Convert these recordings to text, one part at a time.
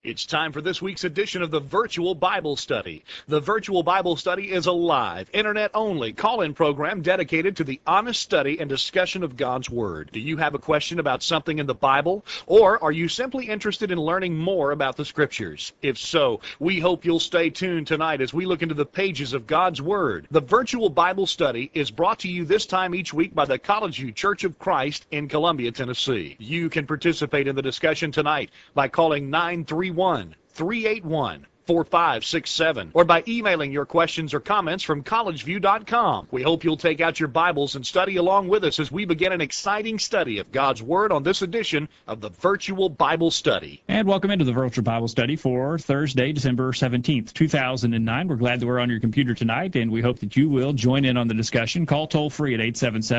It's time for this week's edition of the Virtual Bible Study. The Virtual Bible Study is a live, internet-only call-in program dedicated to the honest study and discussion of God's Word. Do you have a question about something in the Bible? Or are you simply interested in learning more about the Scriptures? If so, we hope you'll stay tuned tonight as we look into the pages of God's Word. The Virtual Bible Study is brought to you this time each week by the College View Church of Christ in Columbia, Tennessee. You can participate in the discussion tonight by calling 931-381-4567 or by emailing your questions or comments from collegeview.com. We hope you'll take out your Bibles and study along with us as we begin an exciting study of God's Word on this edition of the Virtual Bible Study. And welcome into the Virtual Bible Study for Thursday, December 17th, 2009. We're glad that we're on your computer tonight, and we hope that you will join in on the discussion. Call toll-free at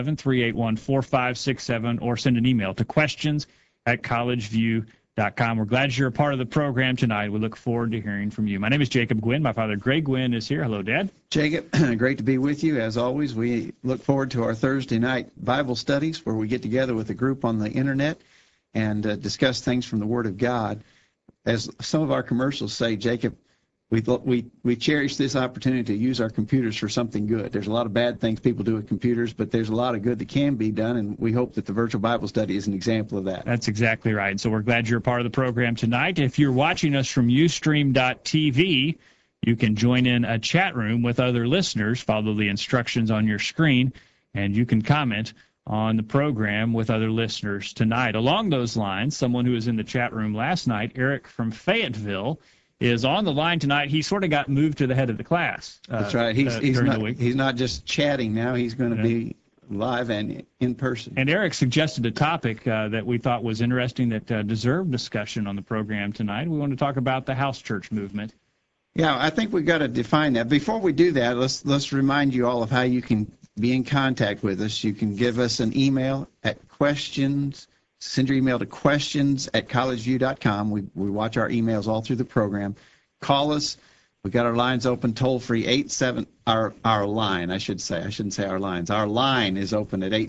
877-381-4567 or send an email to questions@collegeview.com. We're glad you're a part of the program tonight. We look forward to hearing from you. My name is Jacob Gwynn. My father, Greg Gwynn, is here. Hello, Dad. Jacob, great to be with you. As always, we look forward to our Thursday night Bible studies where we get together with a group on the internet and discuss things from the Word of God. As some of our commercials say, Jacob, we cherish this opportunity to use our computers for something good. There's a lot of bad things people do with computers, but there's a lot of good that can be done, and we hope that the Virtual Bible Study is an example of that. That's exactly right. So we're glad you're a part of the program tonight. If you're watching us from Ustream.tv, you can join in a chat room with other listeners. Follow the instructions on your screen, and you can comment on the program with other listeners tonight. Along those lines, someone who was in the chat room last night, Eric from Fayetteville, is on the line tonight. He sort of got moved to the head of the class. That's right. He's not just chatting now. He's going to be live and in person. And Eric suggested a topic that we thought was interesting that deserved discussion on the program tonight. We want to talk about the house church movement. Yeah, I think we've got to define that. Before we do that, let's remind you all of how you can be in contact with us. You can give us an email at questions. Send your email to questions@collegeview.com. We watch our emails all through the program. Call us. We've got our lines open toll-free, our line, I should say. I shouldn't say our lines. Our line is open at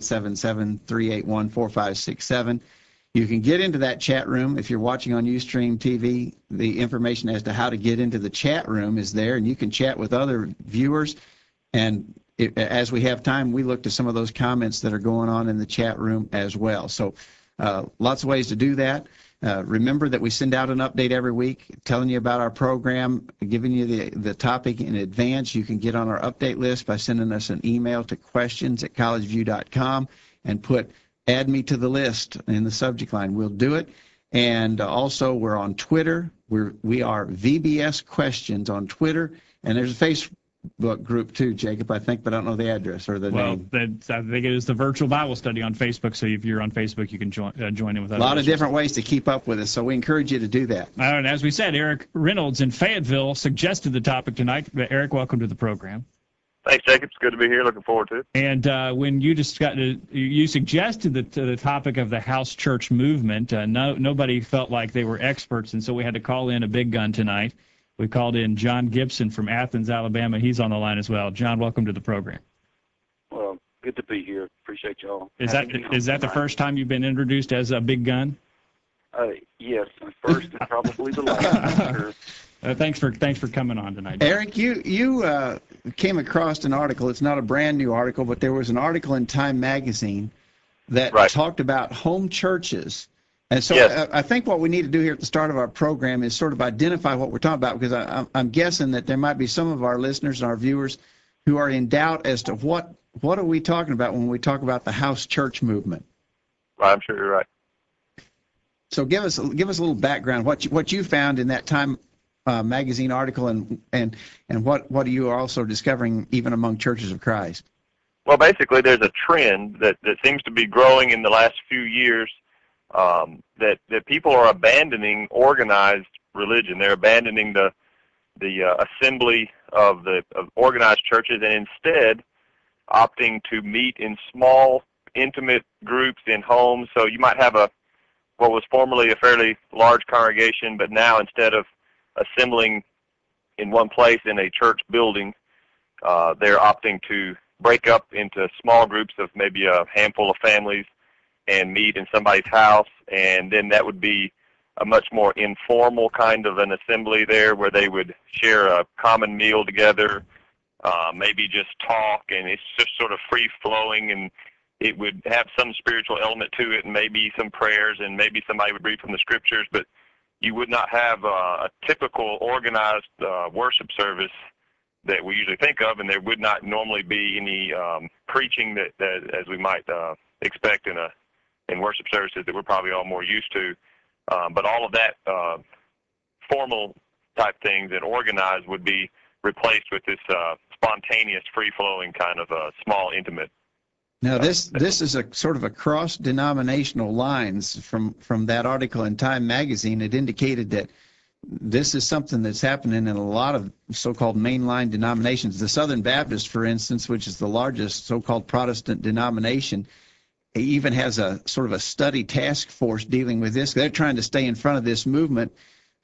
877-381-4567. You can get into that chat room. If you're watching on Ustream TV, the information as to how to get into the chat room is there, and you can chat with other viewers. And as we have time, we look to some of those comments that are going on in the chat room as well. So lots of ways to do that. Remember that we send out an update every week telling you about our program, giving you the topic in advance. You can get on our update list by sending us an email to questions@collegeview.com and put "add me to the list" in the subject line. We'll do it. And also we're on Twitter. We are VBS Questions on Twitter. And there's a Facebook group too, Jacob, I think, but I don't know the address or the name. Well, I think it is the Virtual Bible Study on Facebook, so if you're on Facebook, you can join in with us. A lot of different ways to keep up with us, so we encourage you to do that. And as we said, Eric Reynolds in Fayetteville suggested the topic tonight. Eric, welcome to the program. Thanks, Jacob. It's good to be here. Looking forward to it. And when you suggested the topic of the house church movement, nobody felt like they were experts, and so we had to call in a big gun tonight. We called in John Gibson from Athens, Alabama. He's on the line as well. John, welcome to the program. Well, good to be here. Appreciate y'all. Is that the first time you've been introduced as a big gun? Yes, the first and probably the last. Sure. Thanks for coming on tonight, John. Eric, you came across an article. It's not a brand new article, but there was an article in Time Magazine that talked about home churches. And so yes. I think what we need to do here at the start of our program is sort of identify what we're talking about, because I'm guessing that there might be some of our listeners and our viewers who are in doubt as to what are we talking about when we talk about the house church movement. I'm sure you're right. So give us a little background, what you found in that Time Magazine article, and what you are also discovering even among churches of Christ. Well, basically, there's a trend that seems to be growing in the last few years. That people are abandoning organized religion. They're abandoning the assembly of organized churches and instead opting to meet in small, intimate groups in homes. So you might have what was formerly a fairly large congregation, but now instead of assembling in one place in a church building, they're opting to break up into small groups of maybe a handful of families and meet in somebody's house, and then that would be a much more informal kind of an assembly there where they would share a common meal together, maybe just talk, and it's just sort of free-flowing, and it would have some spiritual element to it and maybe some prayers and maybe somebody would read from the scriptures, but you would not have a typical organized worship service that we usually think of, and there would not normally be any preaching that as we might expect in worship services that we're probably all more used to. But all of that formal type things and organized would be replaced with this spontaneous, free-flowing kind of small, intimate. Now, this is a sort of a cross-denominational lines from that article in Time magazine. It indicated that this is something that's happening in a lot of so-called mainline denominations. The Southern Baptist, for instance, which is the largest so-called Protestant denomination, even has a sort of a study task force dealing with this. They're trying to stay in front of this movement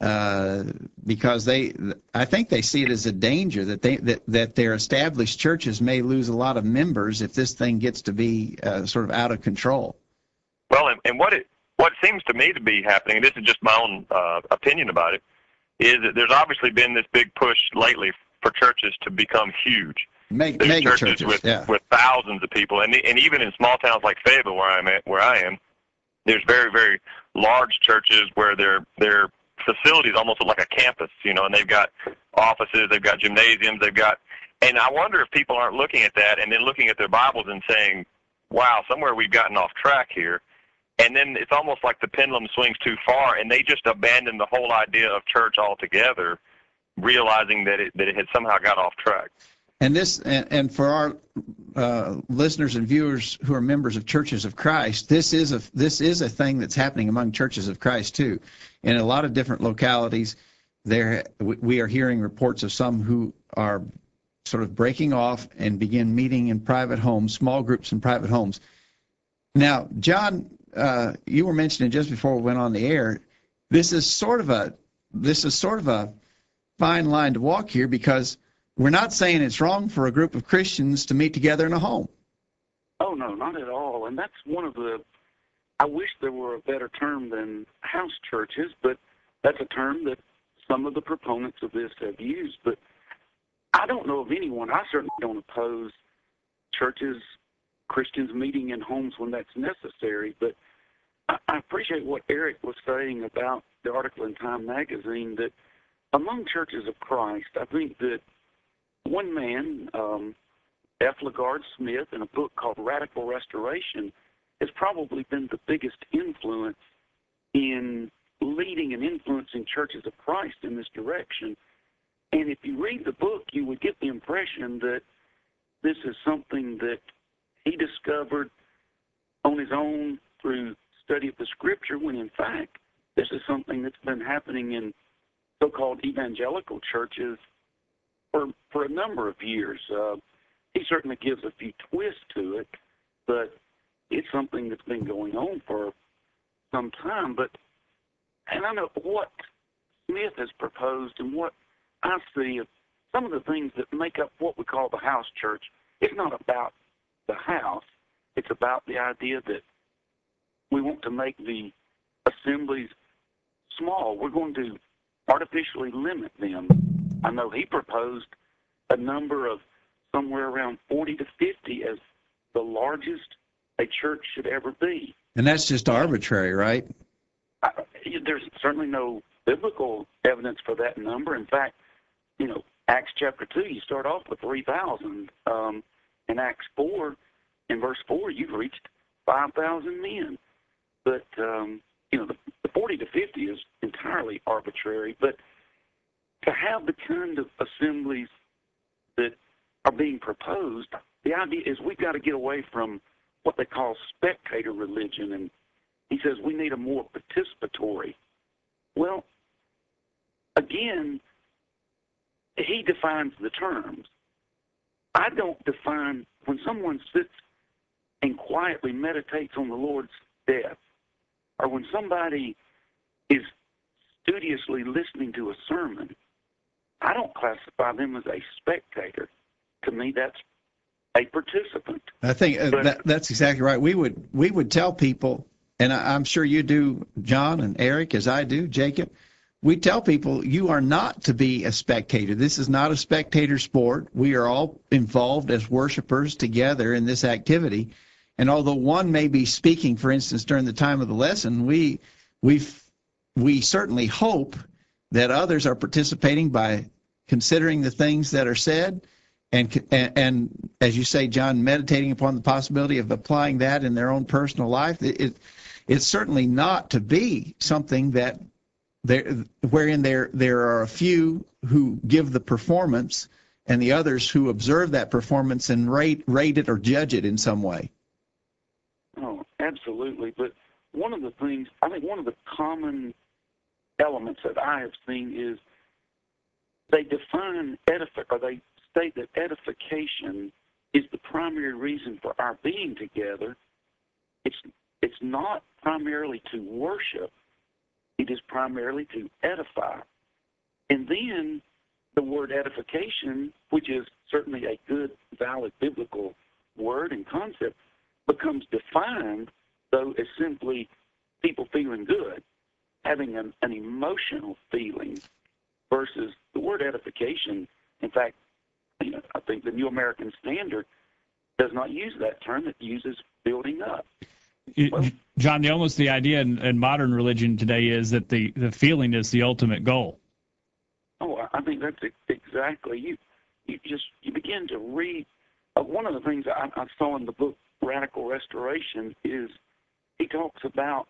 because I think they see it as a danger that their established churches may lose a lot of members if this thing gets to be sort of out of control. Well, and what seems to me to be happening, and this is just my own opinion about it, is that there's obviously been this big push lately for churches to become huge. Mega churches with thousands of people, and even in small towns like Fayetteville, where I am, there's very, very large churches where their facilities almost look like a campus, and they've got offices, they've got gymnasiums, and I wonder if people aren't looking at that and then looking at their Bibles and saying, wow, somewhere we've gotten off track here. And then it's almost like the pendulum swings too far, and they just abandon the whole idea of church altogether, realizing that it had somehow got off track. And and for our listeners and viewers who are members of Churches of Christ, this is a thing that's happening among Churches of Christ too. In a lot of different localities, we are hearing reports of some who are sort of breaking off and begin meeting in private homes, small groups in private homes. Now, John, you were mentioning just before we went on the air, this is sort of a fine line to walk here, because we're not saying it's wrong for a group of Christians to meet together in a home. Oh, no, not at all. And that's one of I wish there were a better term than house churches, but that's a term that some of the proponents of this have used. But I don't know of anyone, I certainly don't oppose churches, Christians meeting in homes when that's necessary, but I appreciate what Eric was saying about the article in Time magazine, that among Churches of Christ, I think that one man, F. LaGard Smith, in a book called Radical Restoration, has probably been the biggest influence in leading and influencing Churches of Christ in this direction. And if you read the book, you would get the impression that this is something that he discovered on his own through study of the Scripture, when in fact this is something that's been happening in so-called evangelical churches for a number of years. He certainly gives a few twists to it, but it's something that's been going on for some time. And I know what Smith has proposed and what I see of some of the things that make up what we call the house church. It's not about the house. It's about the idea that we want to make the assemblies small. We're going to artificially limit them. I know he proposed a number of somewhere around 40 to 50 as the largest a church should ever be. And that's just arbitrary, right? There's certainly no biblical evidence for that number. In fact, Acts chapter 2, you start off with 3,000. In Acts 4, in verse 4, you've reached 5,000 men. But, the 40 to 50 is entirely arbitrary. But to have the kind of assemblies that are being proposed, the idea is we've got to get away from what they call spectator religion. And he says we need a more participatory. Well, again, he defines the terms. I don't define, when someone sits and quietly meditates on the Lord's death, or when somebody is studiously listening to a sermon, I don't classify them as a spectator. To me, that's a participant. I think that's exactly right. We would tell people and I'm sure you do, John and Eric, as I do, Jacob, we tell people you are not to be a spectator. This is not a spectator sport. We are all involved as worshipers together in this activity. And although one may be speaking, for instance, during the time of the lesson, we certainly hope that others are participating by considering the things that are said, and as you say, John, meditating upon the possibility of applying that in their own personal life. It's certainly not to be something that wherein there are a few who give the performance and the others who observe that performance and rate it or judge it in some way. Oh, absolutely. But one of the things, I think one of the common elements that I have seen is they define they state that edification is the primary reason for our being together. It's not primarily to worship. It is primarily to edify. And then the word edification, which is certainly a good, valid biblical word and concept, becomes defined, though, as simply people feeling good, having an emotional feeling, versus the word edification. In fact, I think the New American Standard does not use that term. It uses building up. John, the idea in modern religion today is that the feeling is the ultimate goal. Oh, I think that's exactly. You begin to read. One of the things I saw in the book Radical Restoration is he talks about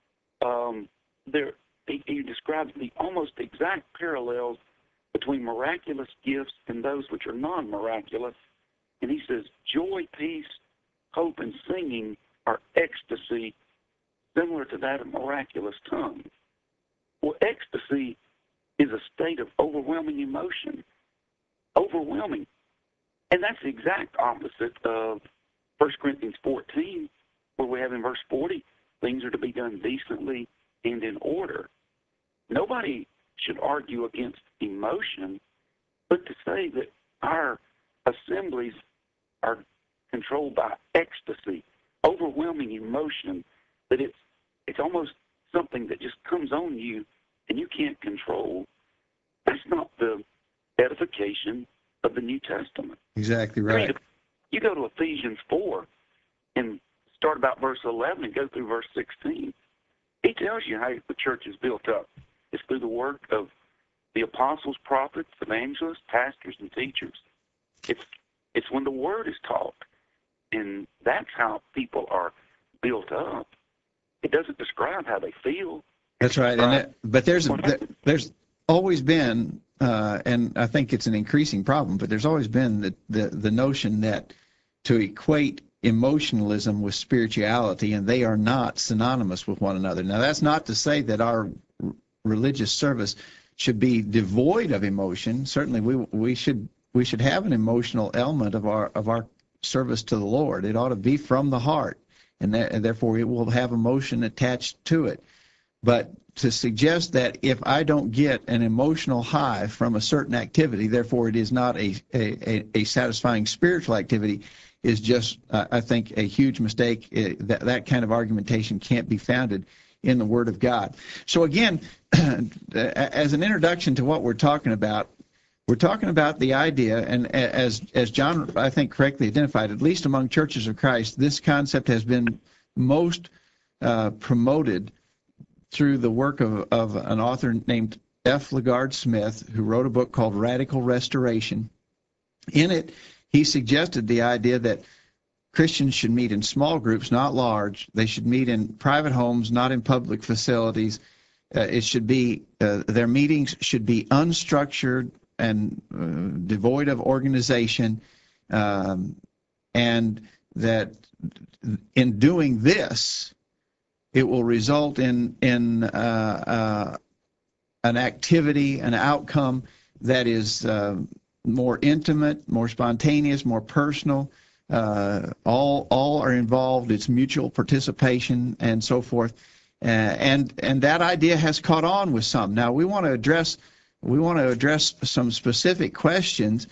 he describes the almost exact parallels between miraculous gifts and those which are non-miraculous. And he says, joy, peace, hope, and singing are ecstasy, similar to that of miraculous tongues. Well, ecstasy is a state of overwhelming emotion. Overwhelming. And that's the exact opposite of 1 Corinthians 14, where we have in verse 40, things are to be done decently and in order. Nobody should argue against emotion, but to say that our assemblies are controlled by ecstasy, overwhelming emotion, that it's almost something that just comes on you and you can't control. That's not the edification of the New Testament. Exactly right. You go to Ephesians 4 and start about verse 11 and go through verse 16. He tells you how the church is built up. It's through the work of the apostles, prophets, evangelists, pastors, and teachers. It's when the word is taught, and that's how people are built up. It doesn't describe how they feel. That's right. But there's always been, and I think it's an increasing problem, but there's always been the notion that to equate emotionalism with spirituality, and they are not synonymous with one another. Now, that's not to say that our religious service should be devoid of emotion. Certainly, we should have an emotional element of our service to the Lord. It ought to be from the heart, and therefore it will have emotion attached to it. But to suggest that if I don't get an emotional high from a certain activity, therefore it is not a satisfying spiritual activity, is just, I think, a huge mistake. That kind of argumentation can't be founded in the Word of God. So again, as an introduction to what we're talking about the idea, and as John, I think, correctly identified, at least among churches of Christ, this concept has been most promoted through the work of an author named F. LaGard Smith, who wrote a book called Radical Restoration. In it, he suggested the idea that Christians should meet in small groups, not large. They should meet in private homes, not in public facilities. It should be their meetings should be unstructured and devoid of organization, and that in doing this, it will result in an activity, an outcome that is more intimate, more spontaneous, more personal. All are involved. It's mutual participation and so forth. And that idea has caught on with some. Now we want to address some specific questions.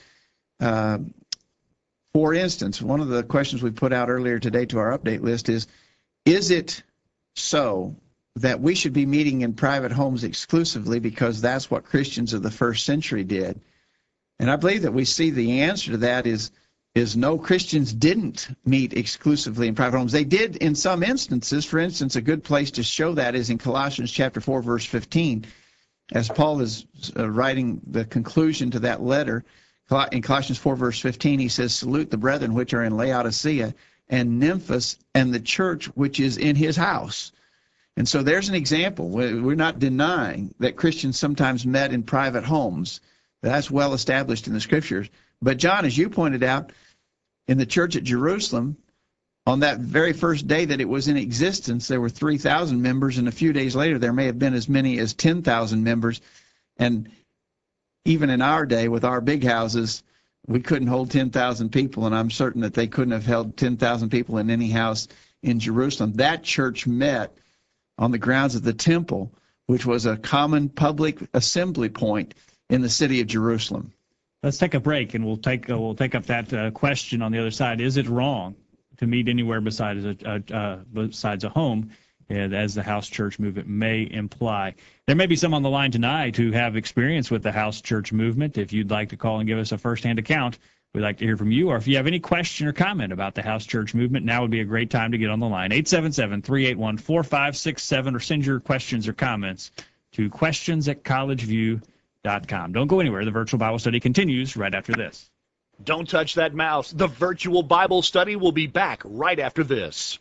For instance, one of the questions we put out earlier today to our update list is it so that we should be meeting in private homes exclusively because that's what Christians of the first century did. And I believe that we see the answer to that is no, Christians didn't meet exclusively in private homes. They did in some instances. For instance, a good place to show that is in Colossians chapter 4, verse 15. As Paul is writing the conclusion to that letter, in Colossians 4, verse 15, he says, "Salute the brethren which are in Laodicea and Nymphas and the church which is in his house." And so there's an example. We're not denying that Christians sometimes met in private homes. That's well established in the Scriptures. But John, as you pointed out, in the church at Jerusalem, on that very first day that it was in existence, there were 3,000 members, and a few days later there may have been as many as 10,000 members. And even in our day, with our big houses, we couldn't hold 10,000 people, and I'm certain that they couldn't have held 10,000 people in any house in Jerusalem. That church met on the grounds of the temple, which was a common public assembly point in the city of Jerusalem. Let's take a break, and we'll take up that question on the other side. Is it wrong to meet anywhere besides a home, as the house church movement may imply? There may be some on the line tonight who have experience with the house church movement. If you'd like to call and give us a firsthand account, we'd like to hear from you. Or if you have any question or comment about the house church movement, now would be a great time to get on the line. 877-381-4567, or send your questions or comments to questions@collegeview.com. Don't go anywhere. The virtual Bible study continues right after this. Don't touch that mouse. The virtual Bible study will be back right after this.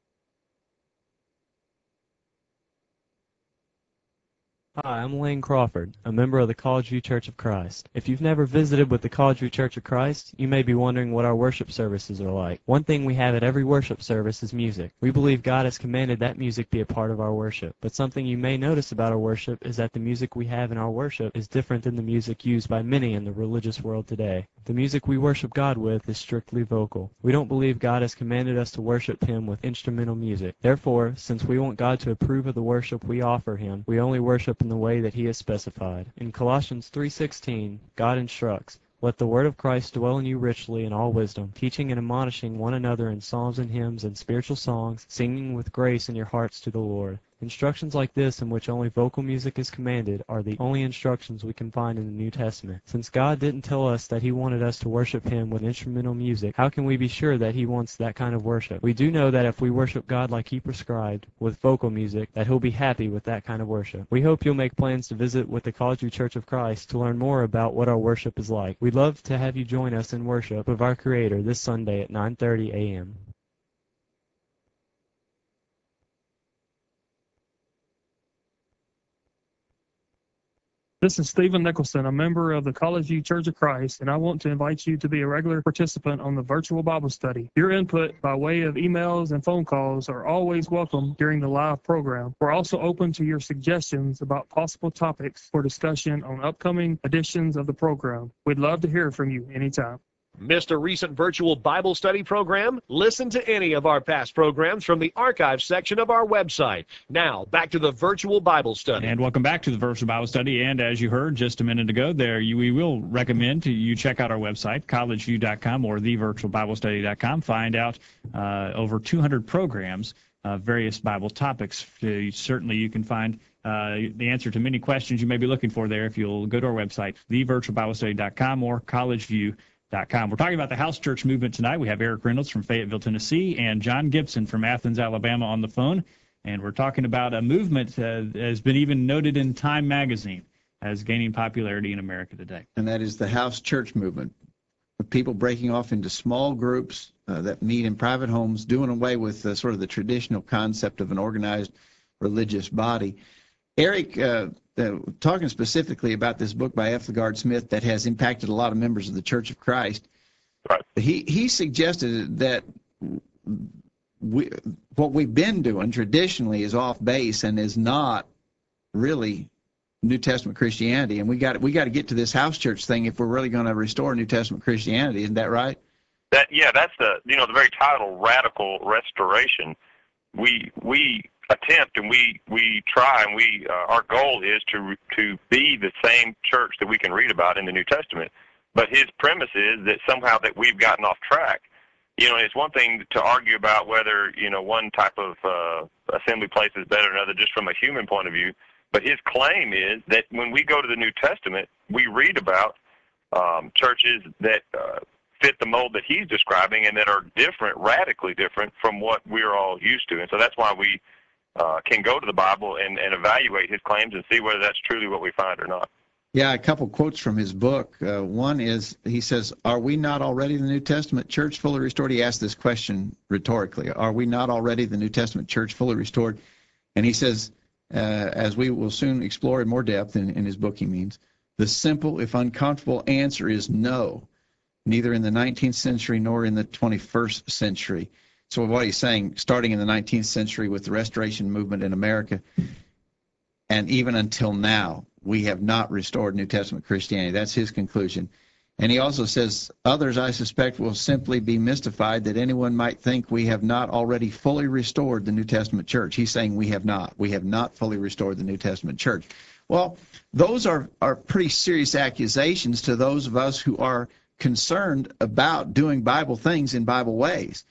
Hi, I'm Lane Crawford, a member of the College View Church of Christ. If you've never visited with the College View Church of Christ, you may be wondering what our worship services are like. One thing we have at every worship service is music. We believe God has commanded that music be a part of our worship. But something you may notice about our worship is that the music we have in our worship is different than the music used by many in the religious world today. The music we worship God with is strictly vocal. We don't believe God has commanded us to worship Him with instrumental music. Therefore, since we want God to approve of the worship we offer Him, we only worship in the way that He has specified. In Colossians 3:16, God instructs, "Let the word of Christ dwell in you richly in all wisdom, teaching and admonishing one another in psalms and hymns and spiritual songs, singing with grace in your hearts to the Lord." Instructions like this, in which only vocal music is commanded, are the only instructions we can find in the New Testament. Since God didn't tell us that He wanted us to worship Him with instrumental music, how can we be sure that He wants that kind of worship? We do know that if we worship God like He prescribed, with vocal music, that He'll be happy with that kind of worship. We hope you'll make plans to visit with the College View Church of Christ to learn more about what our worship is like. We'd love to have you join us in worship of our Creator this Sunday at 9:30 a.m. This is Stephen Nicholson, a member of the College View Church of Christ, and I want to invite you to be a regular participant on the virtual Bible study. Your input by way of emails and phone calls are always welcome during the live program. We're also open to your suggestions about possible topics for discussion on upcoming editions of the program. We'd love to hear from you anytime. Missed a recent virtual Bible study program? Listen to any of our past programs from the archive section of our website. Now, back to the virtual Bible study. And welcome back to the virtual Bible study. And as you heard just a minute ago, we will recommend you check out our website, collegeview.com or thevirtualbiblestudy.com. Find out over 200 programs, various Bible topics. Certainly you can find the answer to many questions you may be looking for there if you'll go to our website, thevirtualbiblestudy.com or collegeview.com. We're talking about the house church movement tonight. We have Eric Reynolds from Fayetteville, Tennessee, and John Gibson from Athens, Alabama on the phone. And we're talking about a movement that has been even noted in Time magazine as gaining popularity in America today. And that is the house church movement. People breaking off into small groups that meet in private homes, doing away with sort of the traditional concept of an organized religious body. Eric, talking specifically about this book by F. LaGard Smith that has impacted a lot of members of the Church of Christ, right. He suggested that what we've been doing traditionally is off base and is not really New Testament Christianity, and we got to get to this house church thing if we're really going to restore New Testament Christianity. Isn't that right? That's the very title, Radical Restoration. We attempt and we try and our goal is to be the same church that we can read about in the New Testament. But his premise is that somehow that we've gotten off track. It's one thing to argue about whether one type of assembly place is better than other just from a human point of view. But his claim is that when we go to the New Testament, we read about churches that fit the mold that he's describing and that are different, radically different from what we're all used to. And so that's why we can go to the Bible and evaluate his claims and see whether that's truly what we find or not. Yeah, a couple quotes from his book. One is, he says, "Are we not already the New Testament church fully restored?" He asked this question rhetorically. Are we not already the New Testament church fully restored? And he says, as we will soon explore in more depth in his book, he means, the simple, if uncomfortable answer is no, neither in the 19th century nor in the 21st century. So what he's saying, starting in the 19th century with the Restoration movement in America, and even until now, we have not restored New Testament Christianity. That's his conclusion. And he also says, others, I suspect, will simply be mystified that anyone might think we have not already fully restored the New Testament church. He's saying we have not. We have not fully restored the New Testament church. Well, those are pretty serious accusations to those of us who are concerned about doing Bible things in Bible ways.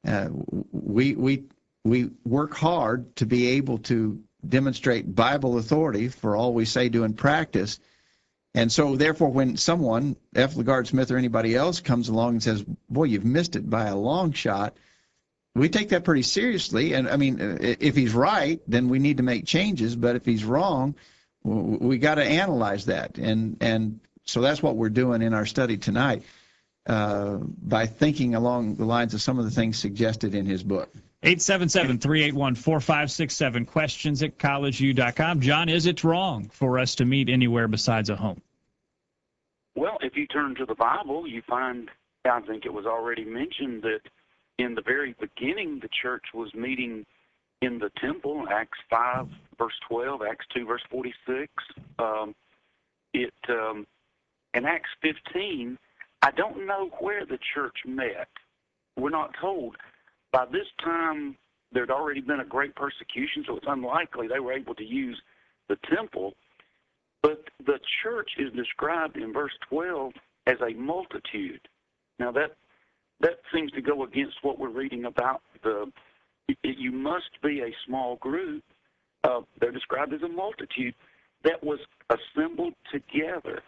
We work hard to be able to demonstrate Bible authority for all we say, do, and practice. And so, therefore, when someone, F. LaGard Smith or anybody else, comes along and says, boy, you've missed it by a long shot, we take that pretty seriously. And, I mean, if he's right, then we need to make changes. But if he's wrong, we got to analyze that. And so that's what we're doing in our study tonight by thinking along the lines of some of the things suggested in his book. 877-381-4567, questions at collegeu.com. John, is it wrong for us to meet anywhere besides a home? Well, if you turn to the Bible, you find, I think it was already mentioned, that in the very beginning, the church was meeting in the temple, Acts 5, verse 12, Acts 2, verse 46. In Acts 15, I don't know where the church met. We're not told. By this time, there had already been a great persecution, so it's unlikely they were able to use the temple. But the church is described in verse 12 as a multitude. Now, that seems to go against what we're reading about. You must be a small group. They're described as a multitude that was assembled together.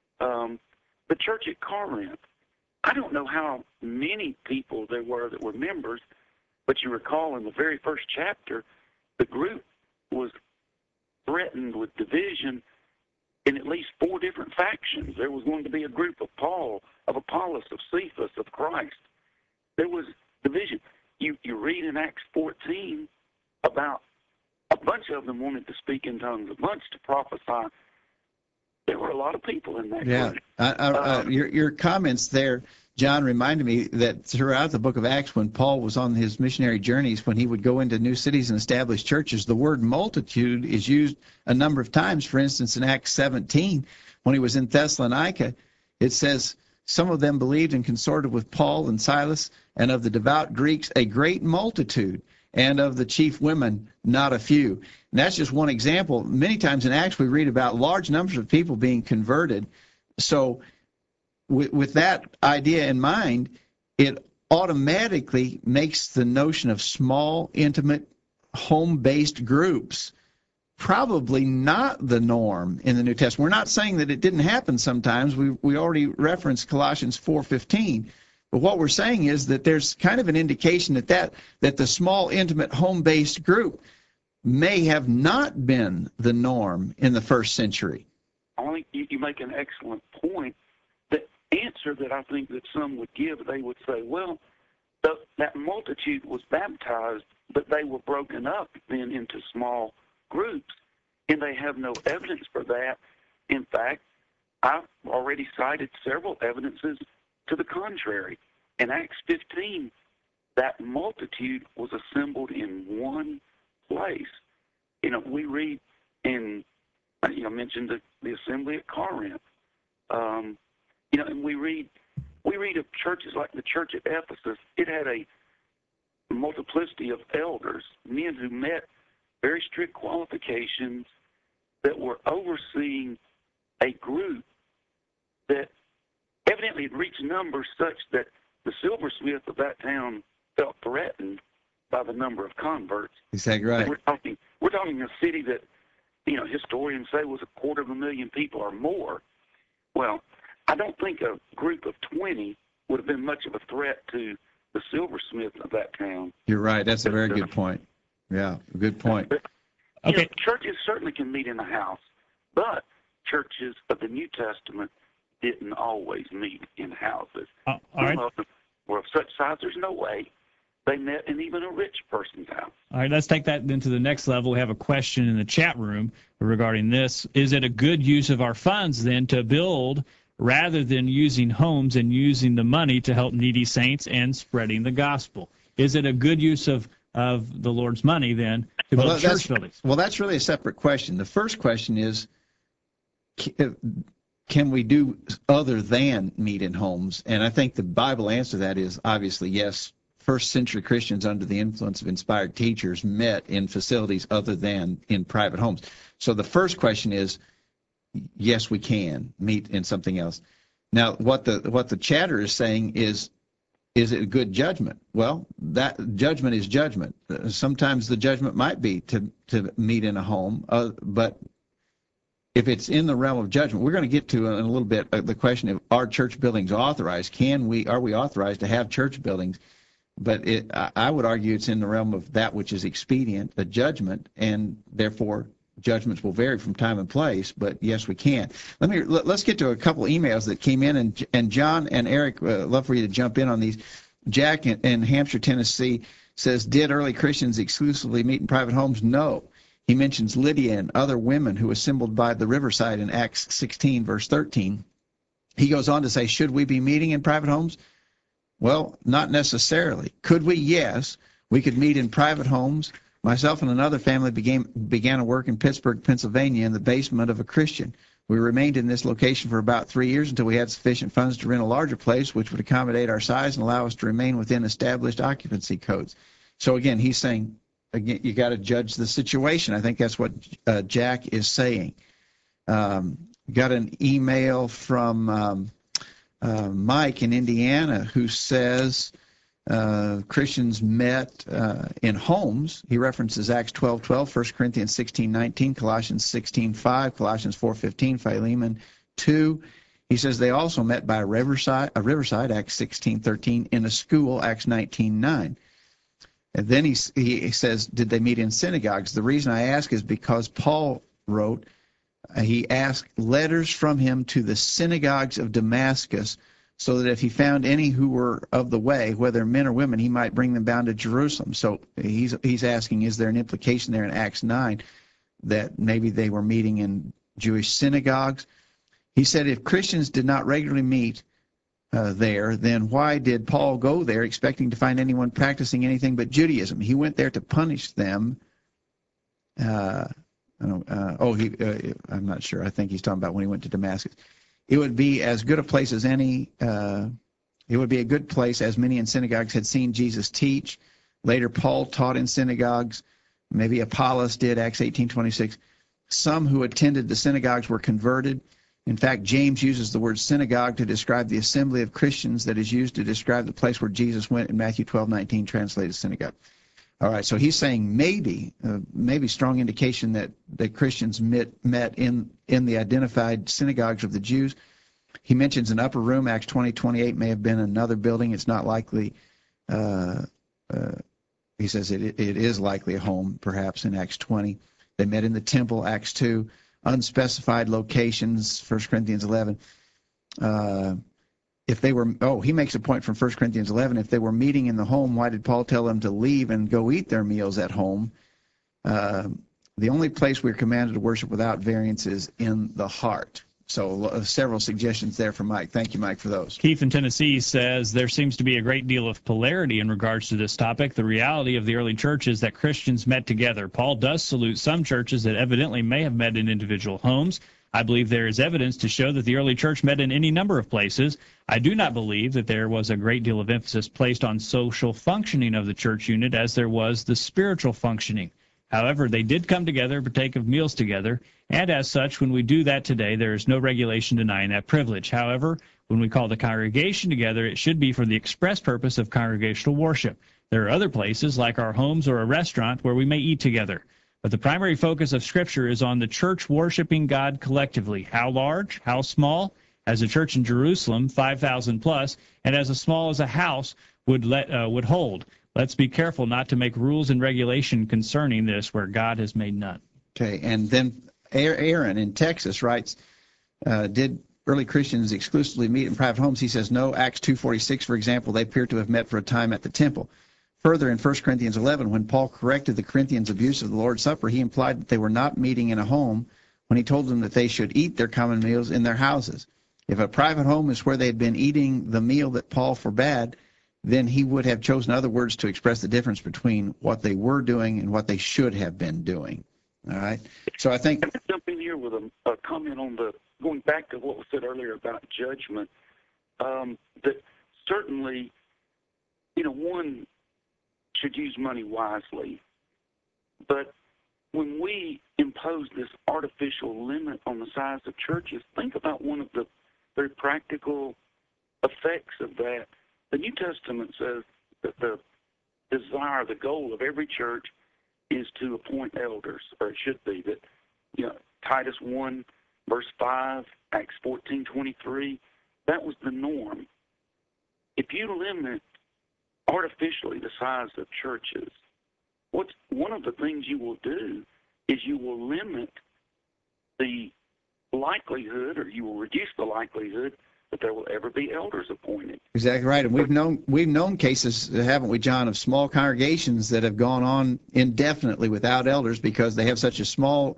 The church at Corinth, I don't know how many people there were that were members, but you recall in the very first chapter, the group was threatened with division in at least 4 different factions. There was going to be a group of Paul, of Apollos, of Cephas, of Christ. There was division. You read in Acts 14 about a bunch of them wanted to speak in tongues, a bunch to prophesy. There were a lot of people in that group. Your comments there, John, reminded me that throughout the book of Acts, when Paul was on his missionary journeys, when he would go into new cities and establish churches, the word multitude is used a number of times. For instance, in Acts 17, when he was in Thessalonica, it says, some of them believed and consorted with Paul and Silas, and of the devout Greeks a great multitude, and of the chief women not a few. And that's just one example. Many times in Acts we read about large numbers of people being converted. So with that idea in mind, it automatically makes the notion of small, intimate, home-based groups probably not the norm in the New Testament. We're not saying that it didn't happen sometimes. We already referenced Colossians 4:15. But what we're saying is that there's kind of an indication that the small, intimate, home-based group may have not been the norm in the first century. I think you make an excellent point. The answer that I think that some would give, they would say, well, that multitude was baptized, but they were broken up then into small groups, and they have no evidence for that. In fact, I've already cited several evidences to the contrary. In Acts 15, that multitude was assembled in one place. We read in, mentioned the assembly at Corinth. And we read of churches like the church at Ephesus. It had a multiplicity of elders, men who met very strict qualifications that were overseeing a group that evidently had reached numbers such that the silversmith of that town felt threatened by the number of converts. Exactly right. We're talking a city that, historians say was 250,000 people or more. Well, I don't think a group of 20 would have been much of a threat to the silversmith of that town. You're right. That's a very good point. Yeah, good point. But, Okay. churches certainly can meet in a house, but churches of the New Testament didn't always meet in houses. All right. Some of them were of such size, there's no way they met in even a rich person's house. All right, let's take that then to the next level. We have a question in the chat room regarding this. Is it a good use of our funds then to build rather than using homes and using the money to help needy saints and spreading the gospel? Is it a good use of the Lord's money then to build church buildings? Well, that's really a separate question. The first question is, can we do other than meet in homes? And I think the Bible answer to that is obviously yes. First century Christians under the influence of inspired teachers met in facilities other than in private homes. So the first question is, yes, we can meet in something else. Now, what the chatter is saying is it a good judgment? Well, that judgment is judgment. Sometimes the judgment might be to meet in a home, but if it's in the realm of judgment, we're going to get to in a little bit the question of, are church buildings authorized? Are we authorized to have church buildings? But I would argue it's in the realm of that which is expedient, a judgment, and therefore judgments will vary from time and place. But yes, we can. Let's get to a couple emails that came in, and John and Eric, love for you to jump in on these. Jack in Hampshire, Tennessee says, did early Christians exclusively meet in private homes? No. He mentions Lydia and other women who assembled by the riverside in Acts 16, verse 13. He goes on to say, should we be meeting in private homes? Well, not necessarily. Could we? Yes. We could meet in private homes. Myself and another family began a work in Pittsburgh, Pennsylvania in the basement of a Christian. We remained in this location for about 3 years until we had sufficient funds to rent a larger place which would accommodate our size and allow us to remain within established occupancy codes. So again, he's saying, again, you got to judge the situation. I think that's what Jack is saying. Got an email from Mike in Indiana who says Christians met in homes. He references Acts 12:12, 1 Corinthians 16:19, Colossians 16:5, Colossians 4:15, Philemon 2. He says they also met by a riverside, Acts 16:13, in a school, Acts 19:9. And then he says, did they meet in synagogues? The reason I ask is because Paul wrote, he asked letters from him to the synagogues of Damascus, so that if he found any who were of the way, whether men or women, he might bring them bound to Jerusalem. So he's asking, is there an implication there in Acts 9 that maybe they were meeting in Jewish synagogues? He said if Christians did not regularly meet there, then why did Paul go there expecting to find anyone practicing anything but Judaism? He went there to punish them. I'm not sure. I think he's talking about when he went to Damascus. It would be as good a place as any. It would be a good place, as many in synagogues had seen Jesus teach. Later, Paul taught in synagogues. Maybe Apollos did, Acts 18:26. Some who attended the synagogues were converted. In fact, James uses the word synagogue to describe the assembly of Christians that is used to describe the place where Jesus went in Matthew 12:19, translated synagogue. All right, so he's saying maybe strong indication that the Christians met in the identified synagogues of the Jews. He mentions an upper room, Acts 20:28, may have been another building. It's not likely. He says it is likely a home, perhaps, in Acts 20. They met in the temple, Acts 2. Unspecified locations, 1 Corinthians 11. If they were, he makes a point from 1 Corinthians 11. If they were meeting in the home, why did Paul tell them to leave and go eat their meals at home? The only place we're commanded to worship without variance is in the heart. So several suggestions there from Mike. Thank you, Mike, for those. Keith in Tennessee says there seems to be a great deal of polarity in regards to this topic. The reality of the early church is that Christians met together. Paul does salute some churches that evidently may have met in individual homes. I believe there is evidence to show that the early church met in any number of places. I do not believe that there was a great deal of emphasis placed on social functioning of the church unit as there was the spiritual functioning. However, they did come together, partake of meals together, and as such, when we do that today, there is no regulation denying that privilege. However, when we call the congregation together, it should be for the express purpose of congregational worship. There are other places, like our homes or a restaurant, where we may eat together. But the primary focus of Scripture is on the church worshiping God collectively. How large? How small? As a church in Jerusalem, 5,000 plus, and as small as a house would hold. Let's be careful not to make rules and regulation concerning this where God has made none. Okay, and then Aaron in Texas writes, did early Christians exclusively meet in private homes? He says no. Acts 2:46, for example, they appear to have met for a time at the temple. Further, in 1 Corinthians 11, when Paul corrected the Corinthians' abuse of the Lord's Supper, he implied that they were not meeting in a home when he told them that they should eat their common meals in their houses. If a private home is where they had been eating the meal that Paul forbade, then he would have chosen other words to express the difference between what they were doing and what they should have been doing. All right? So I think... Can I jump in here with a comment on going back to what was said earlier about judgment, that certainly, one should use money wisely, but when we impose this artificial limit on the size of churches, think about one of the very practical effects of that. The New Testament says that the desire, the goal of every church is to appoint elders, or it should be. That, Titus 1, verse 5, Acts 14:23, that was the norm. If you limit artificially the size of churches, one of the things you will do is you will limit the likelihood, or you will reduce the likelihood that there will ever be elders appointed. Exactly right, and we've known cases, haven't we, John, of small congregations that have gone on indefinitely without elders because they have such a small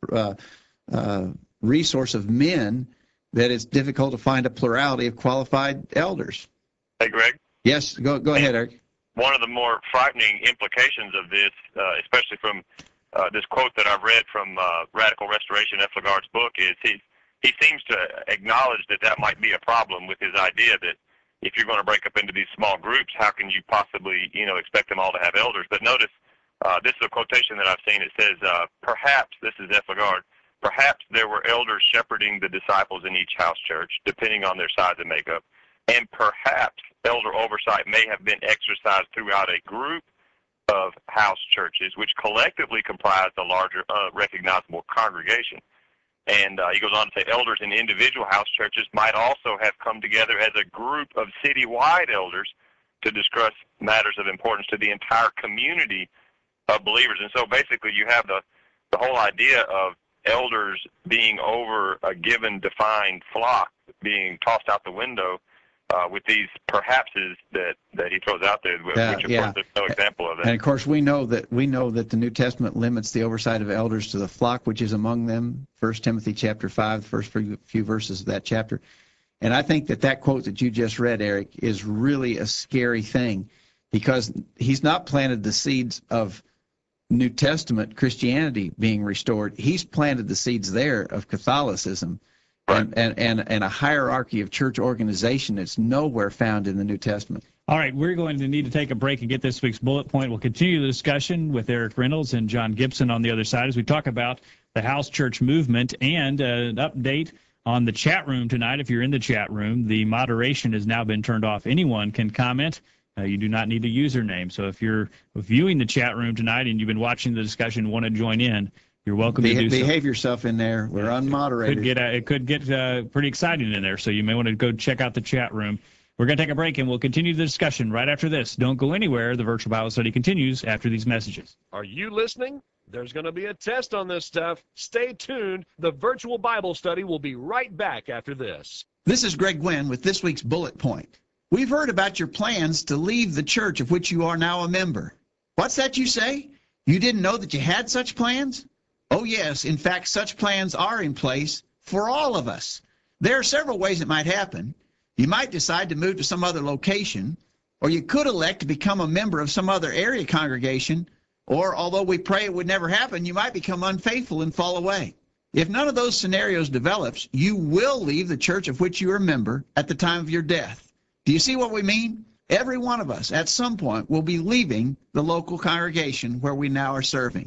resource of men that it's difficult to find a plurality of qualified elders. Hey, Greg. Yes, go ahead, Eric. One of the more frightening implications of this, especially from this quote that I've read from Radical Restoration, F. Lagarde's book, is he seems to acknowledge that might be a problem with his idea that if you're going to break up into these small groups, how can you possibly, expect them all to have elders? But notice, this is a quotation that I've seen. It says, perhaps, this is F. Lagarde, perhaps there were elders shepherding the disciples in each house church, depending on their size and makeup, and perhaps elder oversight may have been exercised throughout a group of house churches, which collectively comprise a larger recognizable congregation. And he goes on to say elders in individual house churches might also have come together as a group of citywide elders to discuss matters of importance to the entire community of believers. And so basically you have the whole idea of elders being over a given defined flock being tossed out the window with these perhapses that he throws out there, which of course there's no example of that. And of course we know that the New Testament limits the oversight of elders to the flock which is among them. 1 Timothy chapter 5, the first few verses of that chapter. And I think that quote that you just read, Eric, is really a scary thing, because he's not planted the seeds of New Testament Christianity being restored. He's planted the seeds there of Catholicism. Right. And a hierarchy of church organization that's nowhere found in the New Testament. All right, we're going to need to take a break and get this week's bullet point. We'll continue the discussion with Eric Reynolds and John Gibson on the other side as we talk about the house church movement and an update on the chat room tonight. If you're in the chat room, the moderation has now been turned off. Anyone can comment. You do not need a username. So if you're viewing the chat room tonight and you've been watching the discussion and want to join in, you're welcome to do so. Behave yourself in there. We're unmoderated. It could get pretty exciting in there, so you may want to go check out the chat room. We're going to take a break, and we'll continue the discussion right after this. Don't go anywhere. The virtual Bible study continues after these messages. Are you listening? There's going to be a test on this stuff. Stay tuned. The virtual Bible study will be right back after this. This is Greg Gwynn with this week's bullet point. We've heard about your plans to leave the church of which you are now a member. What's that you say? You didn't know that you had such plans? Oh, yes. In fact, such plans are in place for all of us. There are several ways it might happen. You might decide to move to some other location, or you could elect to become a member of some other area congregation, or, although we pray it would never happen, you might become unfaithful and fall away. If none of those scenarios develops, you will leave the church of which you are a member at the time of your death. Do you see what we mean? Every one of us, at some point, will be leaving the local congregation where we now are serving.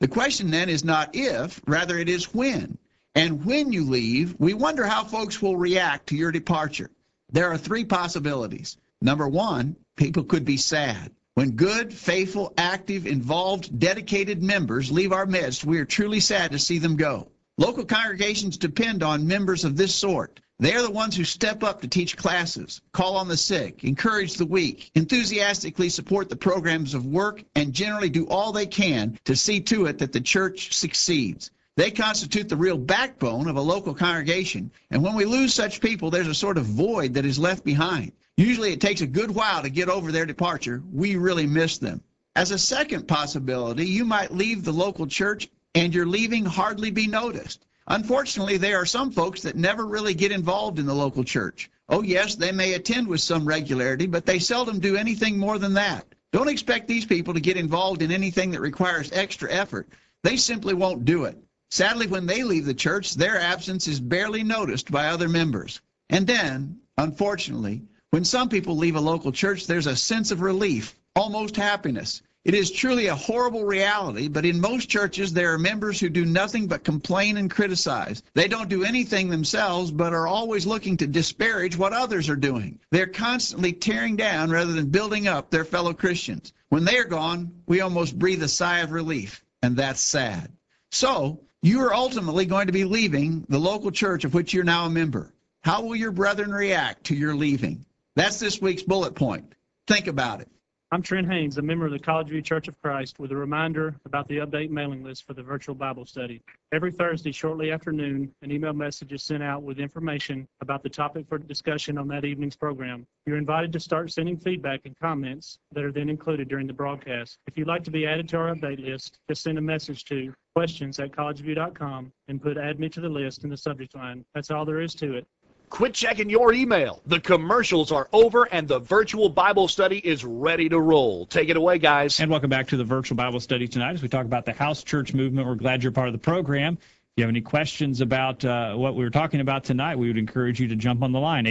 The question then is not if, rather it is when. And when you leave, we wonder how folks will react to your departure. There are three possibilities. Number one, people could be sad. When good, faithful, active, involved, dedicated members leave our midst, we are truly sad to see them go. Local congregations depend on members of this sort. They are the ones who step up to teach classes, call on the sick, encourage the weak, enthusiastically support the programs of work, and generally do all they can to see to it that the church succeeds. They constitute the real backbone of a local congregation, and when we lose such people, there's a sort of void that is left behind. Usually it takes a good while to get over their departure. We really miss them. As a second possibility, you might leave the local church and your leaving hardly be noticed. Unfortunately, there are some folks that never really get involved in the local church. Oh yes, they may attend with some regularity, but they seldom do anything more than that. Don't expect these people to get involved in anything that requires extra effort. They simply won't do it. Sadly, when they leave the church, their absence is barely noticed by other members. And then, unfortunately, when some people leave a local church, there's a sense of relief, almost happiness. It is truly a horrible reality, but in most churches, there are members who do nothing but complain and criticize. They don't do anything themselves, but are always looking to disparage what others are doing. They're constantly tearing down rather than building up their fellow Christians. When they are gone, we almost breathe a sigh of relief, and that's sad. So, you are ultimately going to be leaving the local church of which you're now a member. How will your brethren react to your leaving? That's this week's bullet point. Think about it. I'm Trent Haynes, a member of the College View Church of Christ, with a reminder about the update mailing list for the virtual Bible study. Every Thursday, shortly after noon, an email message is sent out with information about the topic for discussion on that evening's program. You're invited to start sending feedback and comments that are then included during the broadcast. If you'd like to be added to our update list, just send a message to questions@collegeview.com and put "add me to the list" in the subject line. That's all there is to it. Quit checking your email. The commercials are over and the virtual Bible study is ready to roll. Take it away, guys. And welcome back to the virtual Bible study tonight as we talk about the house church movement. We're glad you're part of the program. If you have any questions about what we were talking about tonight, we would encourage you to jump on the line,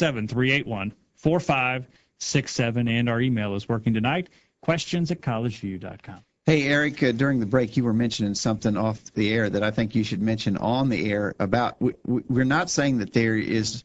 877-381-4567. And our email is working tonight, questions@collegeview.com. Hey, Eric, during the break, you were mentioning something off the air that I think you should mention on the air about, we're not saying that there is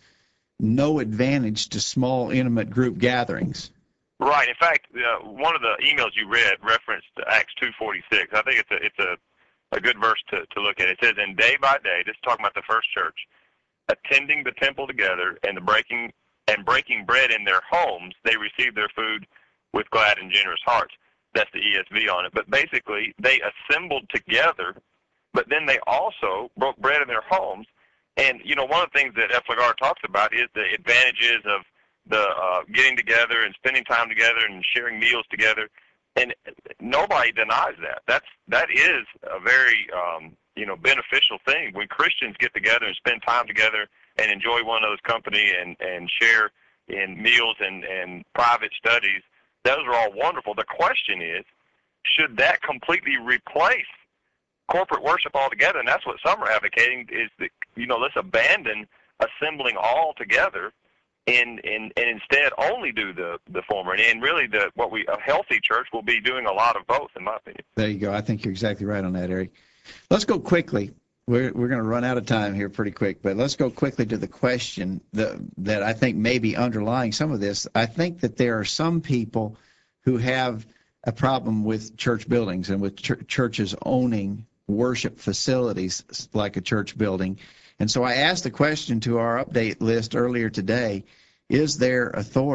no advantage to small, intimate group gatherings. Right. In fact, one of the emails you read referenced Acts 2:46. I think it's a good verse to look at. It says, "And day by day," this is talking about the first church, "attending the temple together and breaking bread in their homes, they received their food with glad and generous hearts." That's the ESV on it. But basically, they assembled together, but then they also broke bread in their homes. And, you know, one of the things that F. Lagarde talks about is the advantages of the getting together and spending time together and sharing meals together. And nobody denies that. That is a very, beneficial thing. When Christians get together and spend time together and enjoy one another's company and share in meals and private studies, those are all wonderful. The question is, should that completely replace corporate worship altogether? And that's what some are advocating is that, let's abandon assembling all together and instead only do the former. And really a healthy church will be doing a lot of both, in my opinion. There you go. I think you're exactly right on that, Eric. Let's go quickly. We're going to run out of time here pretty quick, but let's go quickly to the question that I think may be underlying some of this. I think that there are some people who have a problem with church buildings and with churches owning worship facilities like a church building. And so I asked the question to our update list earlier today, is there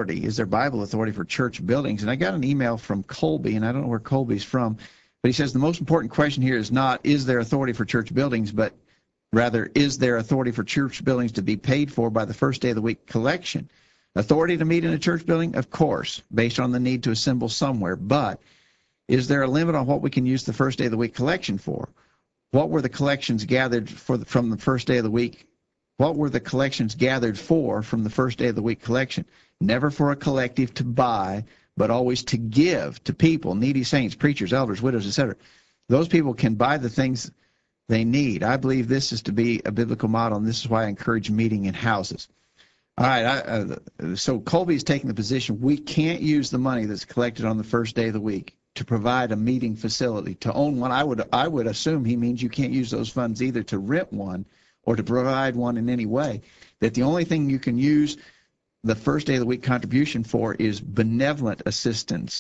Bible authority for church buildings? And I got an email from Colby, and I don't know where Colby's from, but he says the most important question here is not, is there authority for church buildings, but rather, is there authority for church buildings to be paid for by the first day of the week collection? Authority to meet in a church building? Of course, based on the need to assemble somewhere. But is there a limit on what we can use the first day of the week collection for? What were the collections gathered from the first day of the week? What were the collections gathered for from the first day of the week collection? Never for a collective to buy, but always to give to people, needy saints, preachers, elders, widows, etc. Those people can buy the things they need. I believe this is to be a biblical model, and this is why I encourage meeting in houses. All right, so Colby's taking the position we can't use the money that's collected on the first day of the week to provide a meeting facility. To own one, I would assume he means you can't use those funds either to rent one or to provide one in any way. That the only thing you can use the first day of the week contribution for is benevolent assistance.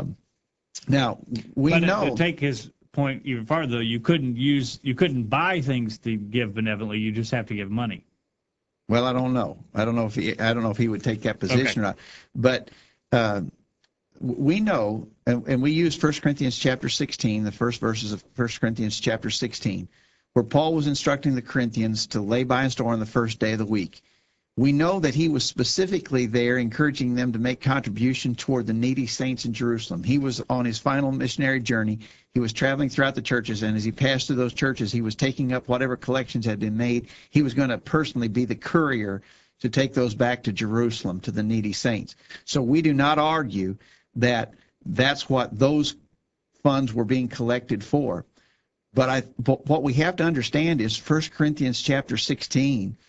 Now we know. To take his point even farther, though, you couldn't buy things to give benevolently. You just have to give money. Well, I don't know. I don't know if he would take that position or not. But we know, and we use 1 Corinthians chapter 16, the first verses of 1 Corinthians chapter 16, where Paul was instructing the Corinthians to lay by and store on the first day of the week. We know that he was specifically there encouraging them to make contribution toward the needy saints in Jerusalem. He was on his final missionary journey. He was traveling throughout the churches, and as he passed through those churches, he was taking up whatever collections had been made. He was going to personally be the courier to take those back to Jerusalem, to the needy saints. So we do not argue that that's what those funds were being collected for. But what we have to understand is 1 Corinthians chapter 16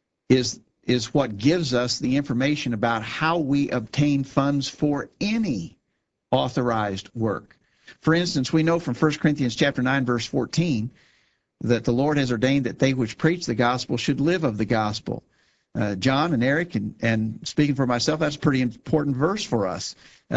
is what gives us the information about how we obtain funds for any authorized work. For instance, we know from 1 Corinthians chapter 9, verse 14, that the Lord has ordained that they which preach the gospel should live of the gospel. John and Eric, and speaking for myself, that's a pretty important verse for us.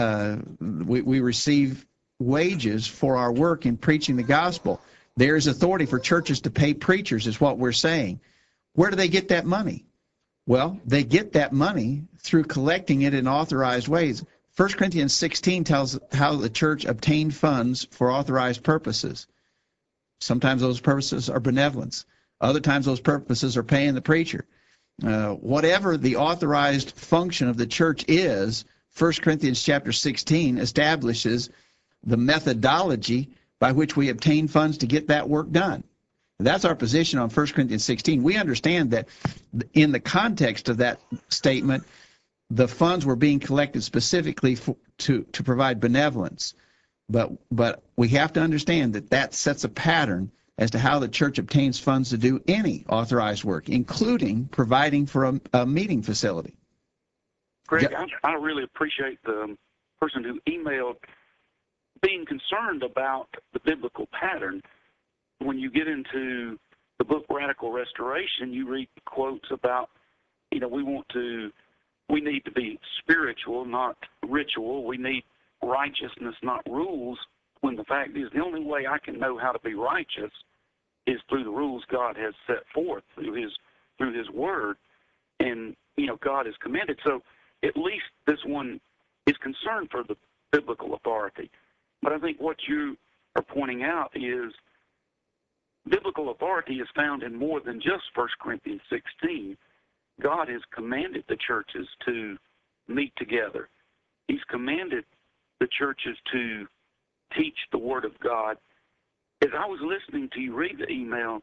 We receive wages for our work in preaching the gospel. There is authority for churches to pay preachers, is what we're saying. Where do they get that money? Well, they get that money through collecting it in authorized ways. 1 Corinthians 16 tells how the church obtained funds for authorized purposes. Sometimes those purposes are benevolence. Other times those purposes are paying the preacher. Whatever the authorized function of the church is, 1 Corinthians chapter 16 establishes the methodology by which we obtain funds to get that work done. That's our position on 1 Corinthians 16. We understand that in the context of that statement, the funds were being collected specifically to provide benevolence. But we have to understand that sets a pattern as to how the church obtains funds to do any authorized work, including providing for a meeting facility. Greg, I really appreciate the person who emailed being concerned about the biblical pattern. When you get into the book Radical Restoration, you read quotes about, we need to be spiritual, not ritual. We need righteousness, not rules, when the fact is the only way I can know how to be righteous is through the rules God has set forth, through his word, and, God has commanded. So at least this one is concerned for the biblical authority. But I think what you are pointing out is biblical authority is found in more than just 1 Corinthians 16. God has commanded the churches to meet together. He's commanded the churches to teach the Word of God. As I was listening to you read the email,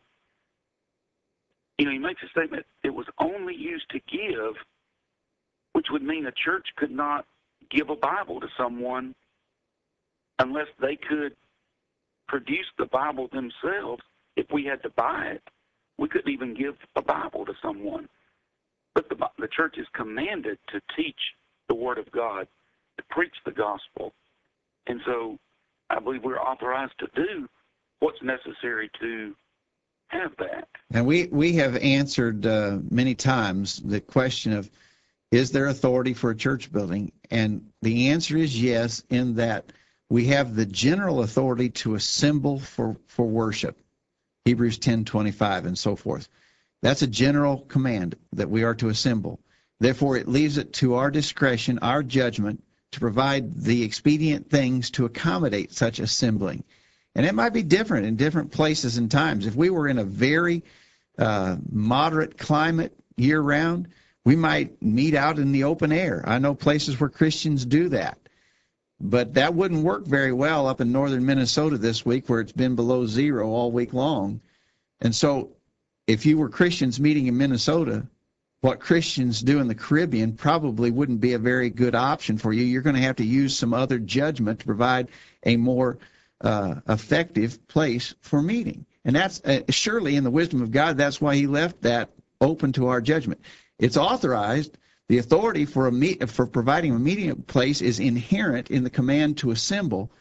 he makes a statement, it was only used to give, which would mean a church could not give a Bible to someone unless they could produce the Bible themselves. If we had to buy it, we couldn't even give a Bible to someone. But the church is commanded to teach the Word of God, to preach the gospel. And so I believe we're authorized to do what's necessary to have that. And we have answered many times the question of, is there authority for a church building? And the answer is yes, in that we have the general authority to assemble for worship. Hebrews 10:25 and so forth. That's a general command that we are to assemble. Therefore, it leaves it to our discretion, our judgment, to provide the expedient things to accommodate such assembling. And it might be different in different places and times. If we were in a very moderate climate year-round, we might meet out in the open air. I know places where Christians do that. But that wouldn't work very well up in northern Minnesota this week, where it's been below zero all week long. And so if you were Christians meeting in Minnesota, what Christians do in the Caribbean probably wouldn't be a very good option for you. You're going to have to use some other judgment to provide a more effective place for meeting. And that's surely in the wisdom of God, that's why he left that open to our judgment. It's authorized. The authority for providing a meeting place is inherent in the command to assemble,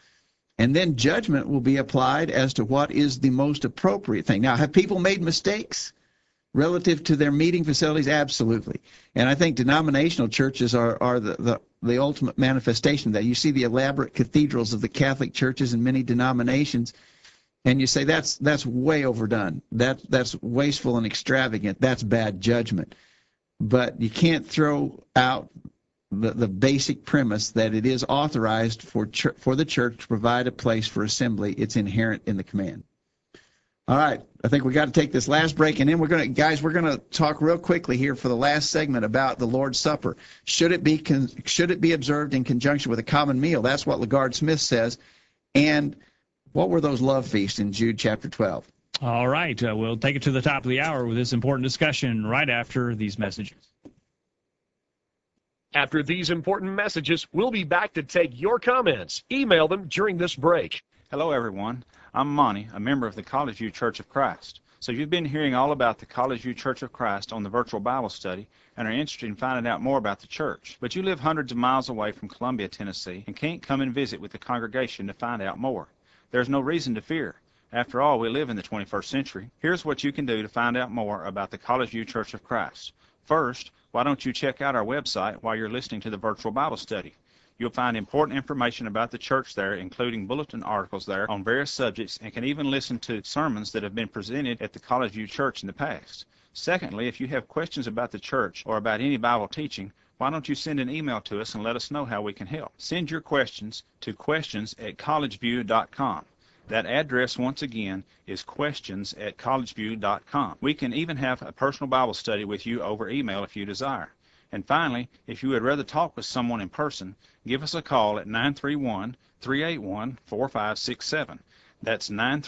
And then judgment will be applied as to what is the most appropriate thing. Now, have people made mistakes relative to their meeting facilities? Absolutely. And I think denominational churches are the ultimate manifestation of that. You see the elaborate cathedrals of the Catholic churches and many denominations, and you say that's way overdone. That's wasteful and extravagant. That's bad judgment. But you can't throw out the basic premise that it is authorized for the church to provide a place for assembly. It's inherent in the command. All right, I think we got to take this last break, and then we're going to talk real quickly here for the last segment about the Lord's Supper. Should it be observed in conjunction with a common meal? That's what LaGard Smith says. And what were those love feasts in Jude chapter 12? All right, we'll take it to the top of the hour with this important discussion right after these messages. After these important messages, we'll be back to take your comments. Email them during this break. Hello, everyone. I'm Monty, a member of the College View Church of Christ. So you've been hearing all about the College View Church of Christ on the virtual Bible study and are interested in finding out more about the church. But you live hundreds of miles away from Columbia, Tennessee, and can't come and visit with the congregation to find out more. There's no reason to fear. After all, we live in the 21st century. Here's what you can do to find out more about the College View Church of Christ. First, why don't you check out our website while you're listening to the virtual Bible study? You'll find important information about the church there, including bulletin articles there on various subjects, and can even listen to sermons that have been presented at the College View Church in the past. Secondly, if you have questions about the church or about any Bible teaching, why don't you send an email to us and let us know how we can help? Send your questions to questions@collegeview.com. That address, once again, is questions@collegeview.com. We can even have a personal Bible study with you over email if you desire. And finally, if you would rather talk with someone in person, give us a call at 931-381-4567. That's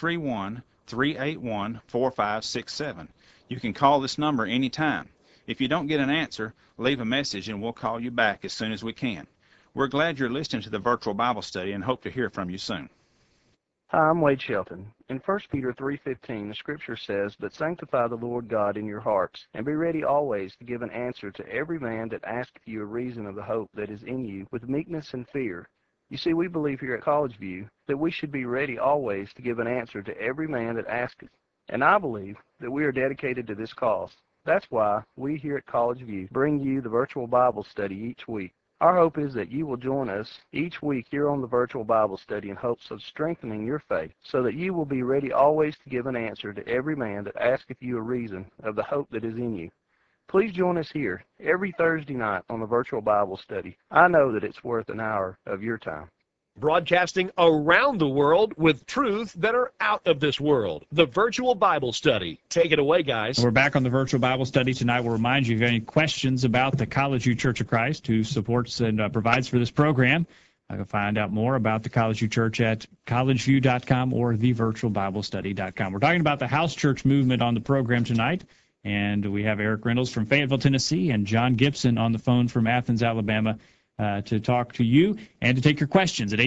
931-381-4567. You can call this number anytime. If you don't get an answer, leave a message and we'll call you back as soon as we can. We're glad you're listening to the virtual Bible study and hope to hear from you soon. Hi, I'm Wade Shelton. In 1 Peter 3:15, the Scripture says, "But sanctify the Lord God in your hearts, and be ready always to give an answer to every man that asketh you a reason of the hope that is in you, with meekness and fear." You see, we believe here at College View that we should be ready always to give an answer to every man that asketh. And I believe that we are dedicated to this cause. That's why we here at College View bring you the virtual Bible study each week. Our hope is that you will join us each week here on the virtual Bible study in hopes of strengthening your faith, so that you will be ready always to give an answer to every man that asketh you a reason of the hope that is in you. Please join us here every Thursday night on the virtual Bible study. I know that it's worth an hour of your time. Broadcasting around the world with truths that are out of this world. The virtual Bible study. Take it away, guys. We're back on the virtual Bible study tonight. We'll remind you if you have any questions about the College View Church of Christ, who supports and provides for this program. I can find out more about the College View Church at collegeview.com or thevirtualbiblestudy.com. We're talking about the house church movement on the program tonight, and we have Eric Reynolds from Fayetteville, Tennessee, and John Gibson on the phone from Athens, Alabama, to talk to you and to take your questions at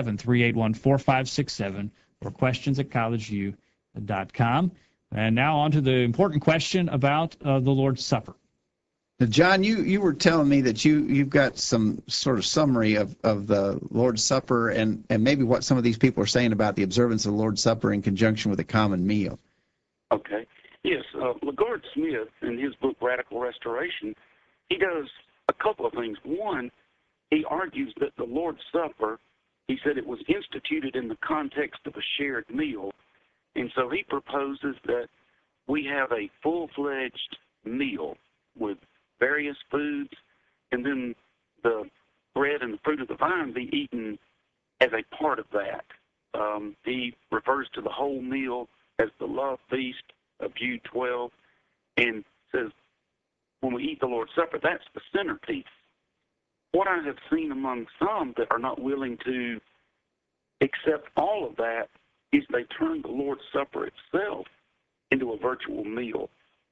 877-381-4567 or questions@collegeview.com. And now on to the important question about the Lord's Supper. Now, John, you were telling me that you've got some sort of summary of the Lord's Supper and maybe what some of these people are saying about the observance of the Lord's Supper in conjunction with a common meal. Okay. Yes, LaGard Smith, in his book Radical Restoration, he does a couple of things. One, he argues that the Lord's Supper, he said it was instituted in the context of a shared meal. And so he proposes that we have a full-fledged meal with various foods, and then the bread and the fruit of the vine be eaten as a part of that. He refers to the whole meal as the love feast of Jude 12 and says when we eat the Lord's Supper, that's the centerpiece. What I have seen among some that are not willing to accept all of that is they turn the Lord's Supper itself into a virtual meal.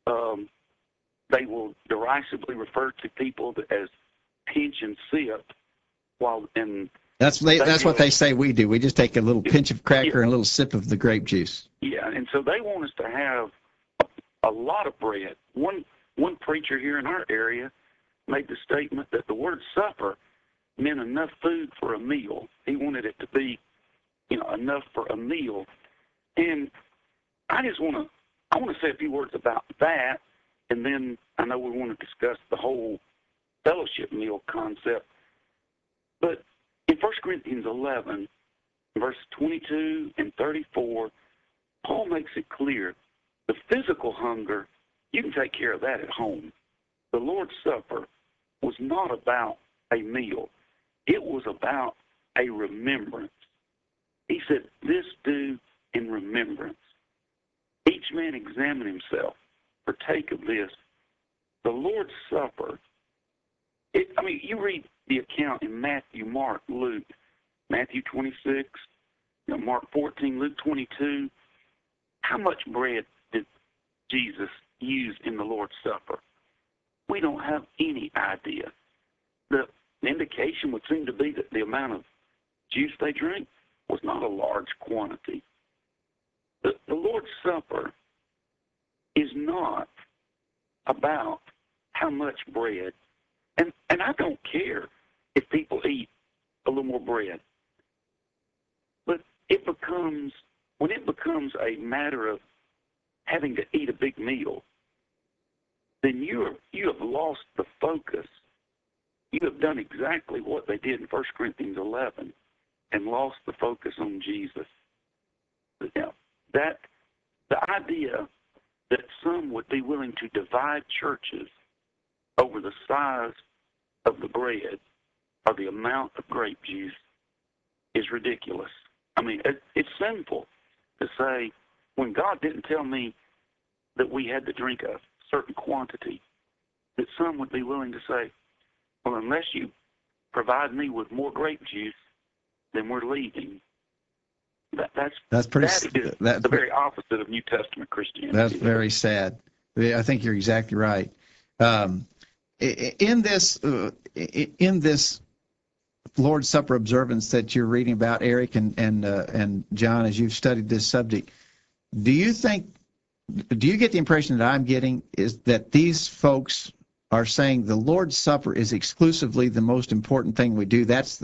They will derisively refer to people as pinch and sip, that's what they say we do. We just take a little pinch of cracker and a little sip of the grape juice. Yeah, and so they want us to have a lot of bread. One preacher here in our area made the statement that the word supper meant enough food for a meal. He wanted it to be enough for a meal. And I want to say a few words about that, and then I know we want to discuss the whole fellowship meal concept. But in 1 Corinthians 11, verse 22 and 34, Paul makes it clear the physical hunger, you can take care of that at home. The Lord's Supper was not about a meal. It was about a remembrance. He said, this do in remembrance. Each man examine himself, partake of this. The Lord's Supper, you read the account in Matthew, Mark, Luke, Matthew 26, Mark 14, Luke 22. How much bread did Jesus use in the Lord's Supper? We don't have any idea. The indication would seem to be that the amount of juice they drank was not a large quantity. The Lord's Supper is not about how much bread, and I don't care if people eat a little more bread, but when it becomes a matter of having to eat a big meal, then you have lost the focus. You have done exactly what they did in 1 Corinthians 11 and lost the focus on Jesus. Now, the idea that some would be willing to divide churches over the size of the bread or the amount of grape juice is ridiculous. It's sinful to say, when God didn't tell me that we had to drink a certain quantity, that some would be willing to say, well, unless you provide me with more grape juice, then we're leaving. That's the very opposite of New Testament Christianity. That's very sad. I think you're exactly right. In this Lord's Supper observance that you're reading about, Eric and John, as you've studied this subject, do you get the impression that I'm getting is that these folks are saying the Lord's Supper is exclusively the most important thing we do? That's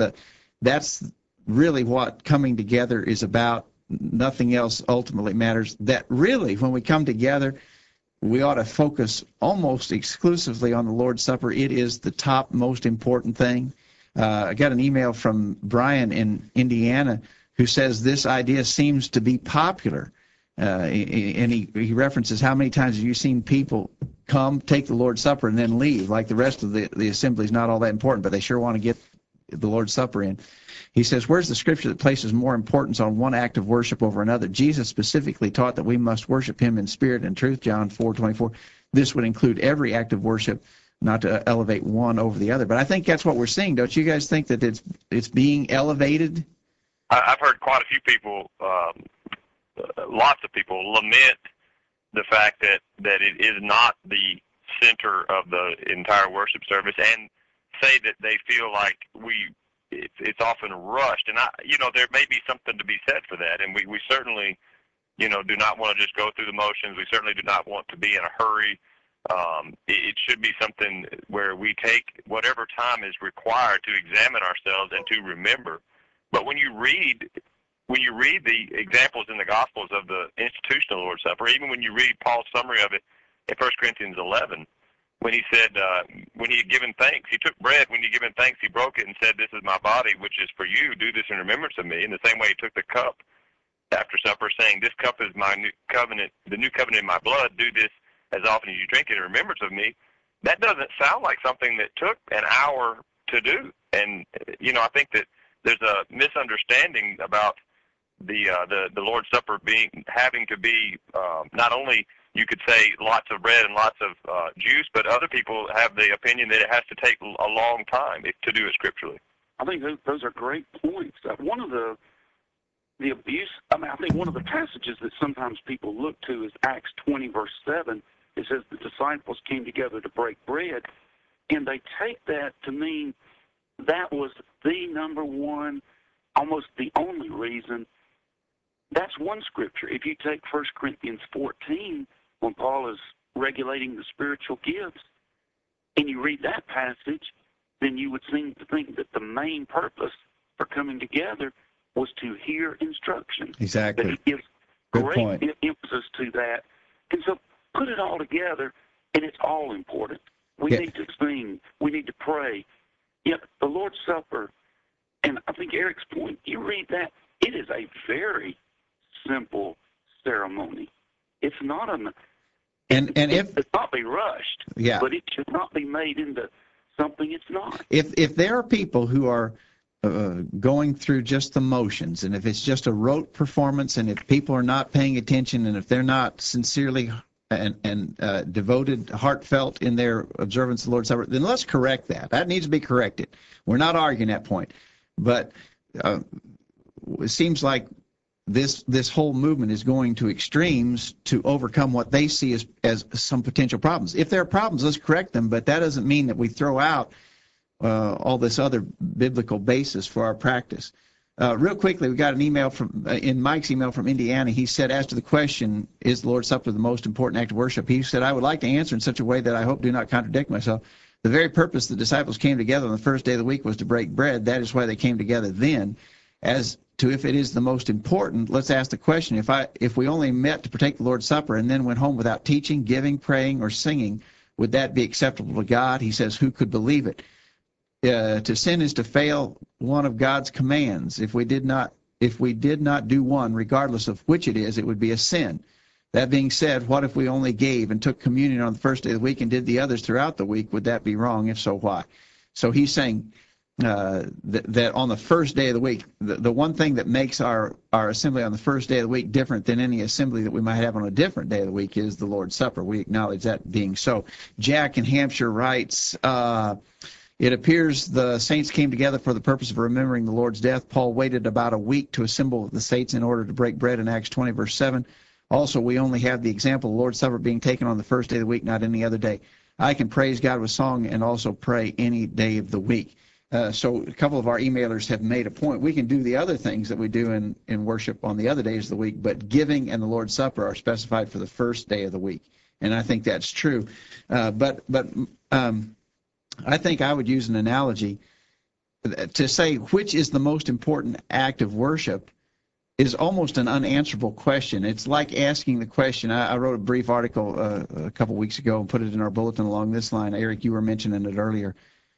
really what coming together is about. Nothing else ultimately matters. That really, when we come together, we ought to focus almost exclusively on the Lord's Supper. It is the top most important thing. I got an email from Brian in Indiana who says this idea seems to be popular. And he references how many times have you seen people come, take the Lord's Supper, and then leave, like the rest of the assembly is not all that important, but they sure want to get the Lord's Supper in. He says, where's the scripture that places more importance on one act of worship over another? Jesus specifically taught that we must worship him in spirit and truth, John 4:24. This would include every act of worship, not to elevate one over the other. But I think that's what we're seeing. Don't you guys think that it's being elevated? I've heard quite a few people, lots of people, lament the fact that it is not the center of the entire worship service, and say that they feel like it's often rushed. And there may be something to be said for that, and we certainly do not want to just go through the motions. We certainly do not want to be in a hurry. It should be something where we take whatever time is required to examine ourselves and to remember. But when you read the examples in the Gospels of the institutional Lord's Supper, even when you read Paul's summary of it in 1 Corinthians 11, when he said, when he had given thanks, he took bread. When he had given thanks, he broke it and said, this is my body, which is for you. Do this in remembrance of me. In the same way, he took the cup after supper, saying, this cup is my new covenant, the new covenant in my blood. Do this as often as you drink it in remembrance of me. That doesn't sound like something that took an hour to do. And, I think that there's a misunderstanding about the Lord's Supper having to be not only, you could say, lots of bread and lots of juice, but other people have the opinion that it has to take a long time to do it scripturally. I think those are great points. One of the abuse, I think one of the passages that sometimes people look to is Acts 20, verse 7. It says the disciples came together to break bread, and they take that to mean that was the number one, almost the only reason. That's one scripture. If you take 1 Corinthians 14, when Paul is regulating the spiritual gifts, and you read that passage, then you would seem to think that the main purpose for coming together was to hear instruction. Exactly. But he gives Good great point. emphasis to that. And so put it all together, and it's all important. We Yeah. need to sing. We need to pray. Yet the Lord's Supper, and I think Eric's point, you read that, it is a very simple ceremony. It's not And if it's not be rushed, yeah, but it should not be made into something it's not. if there are people who are going through just the motions, and if it's just a rote performance, and if people are not paying attention, and if they're not sincerely and devoted, heartfelt in their observance of the Lord's Supper, then let's correct that. That needs to be corrected. We're not arguing that point, but it seems like this whole movement is going to extremes to overcome what they see as some potential problems. If there are problems, let's correct them, but that doesn't mean that we throw out all this other biblical basis for our practice. Real quickly, we got an email from in Mike's email from Indiana. He said, as to the question, is the Lord's Supper the most important act of worship? He said, I would like to answer in such a way that I hope do not contradict myself. The very purpose the disciples came together on the first day of the week was to break bread. That is why they came together then. As to if it is the most important, let's ask the question, if we only met to partake the Lord's Supper and then went home without teaching, giving, praying, or singing, would that be acceptable to God? He says, who could believe it? To sin is to fail one of God's commands. If we did not do one, regardless of which it is, it would be a sin. That being said, what if we only gave and took communion on the first day of the week and did the others throughout the week? Would that be wrong? If so, why? So he's saying that on the first day of the week, the one thing that makes our assembly on the first day of the week different than any assembly that we might have on a different day of the week is the Lord's Supper. We acknowledge that being so. Jack in Hampshire writes, it appears the saints came together for the purpose of remembering the Lord's death. Paul waited about a week to assemble the saints in order to break bread in Acts 20, verse 7. Also, we only have the example of the Lord's Supper being taken on the first day of the week, not any other day. I can praise God with song and also pray any day of the week. So a couple of our emailers have made a point. We can do the other things that we do in worship on the other days of the week, but giving and the Lord's Supper are specified for the first day of the week. And I think that's true. But I think I would use an analogy to say which is the most important act of worship is almost an unanswerable question. It's like asking the question. I wrote a brief article a couple weeks ago and put it in our bulletin along this line. Eric, you were mentioning it earlier.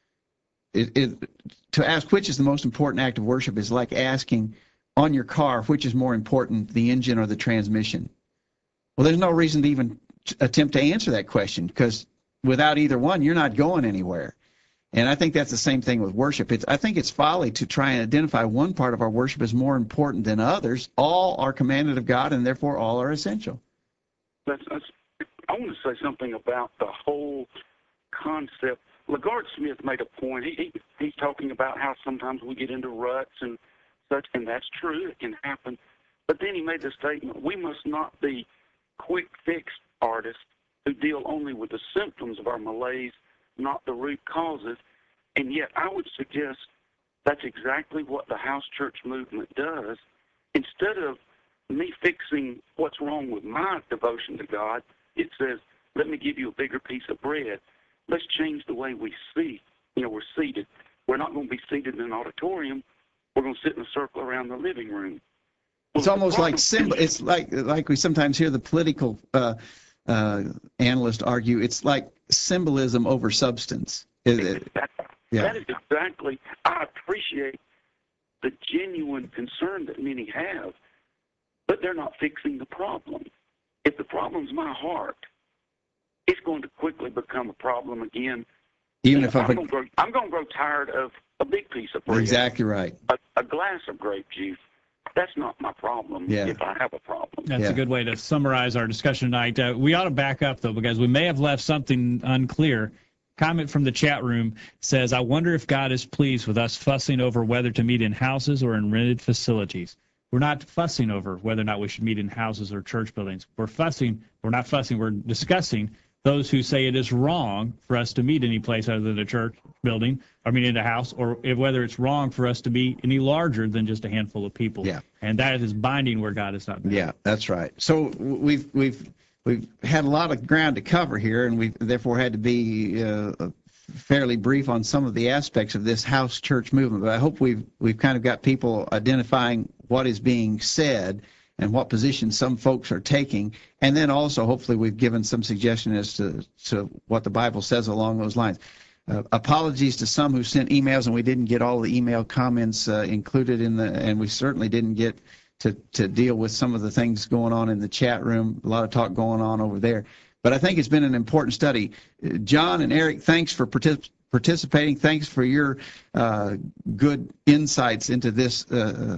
To ask which is the most important act of worship is like asking on your car which is more important, the engine or the transmission. Well, there's no reason to even attempt to answer that question, because without either one, you're not going anywhere. And I think that's the same thing with worship. I think it's folly to try and identify one part of our worship as more important than others. All are commanded of God, and therefore all are essential. I want to say something about the whole concept. LaGard Smith made a point. He's talking about how sometimes we get into ruts and such, and that's true. It can happen. But then he made the statement, we must not be quick fix artists who deal only with the symptoms of our malaise, not the root causes. And yet I would suggest that's exactly what the house church movement does. Instead of me fixing what's wrong with my devotion to God, it says, let me give you a bigger piece of bread. Let's change the way we see. We're seated. We're not going to be seated in an auditorium. We're going to sit in a circle around the living room. It's almost like symbol. It's like we sometimes hear the political analysts argue. It's like symbolism over substance. Yeah. That is exactly. I appreciate the genuine concern that many have, but they're not fixing the problem. If the problem's my heart, it's going to quickly become a problem again. Even if I'm going to grow tired of a big piece of bread. Exactly right. A glass of grape juice. That's not my problem if I have a problem. That's a good way to summarize our discussion tonight. We ought to back up, though, because we may have left something unclear. Comment from the chat room says, I wonder if God is pleased with us fussing over whether to meet in houses or in rented facilities. We're not fussing over whether or not we should meet in houses or church buildings. We're not fussing, we're discussing those who say it is wrong for us to meet any place other than a church building, in a house, or whether it's wrong for us to be any larger than just a handful of people. Yeah. And that is binding where God is not binding. Yeah, that's right. So we've had a lot of ground to cover here, and we've therefore had to be fairly brief on some of the aspects of this house church movement, but I hope we've kind of got people identifying what is being said and what positions some folks are taking, and then also hopefully we've given some suggestion as to what the Bible says along those lines. Apologies to some who sent emails and we didn't get all the email comments included in the, and we certainly didn't get to deal with some of the things going on in the chat room. A lot of talk going on over there. But I think it's been an important study. John and Eric, thanks for participating. Thanks for your good insights into this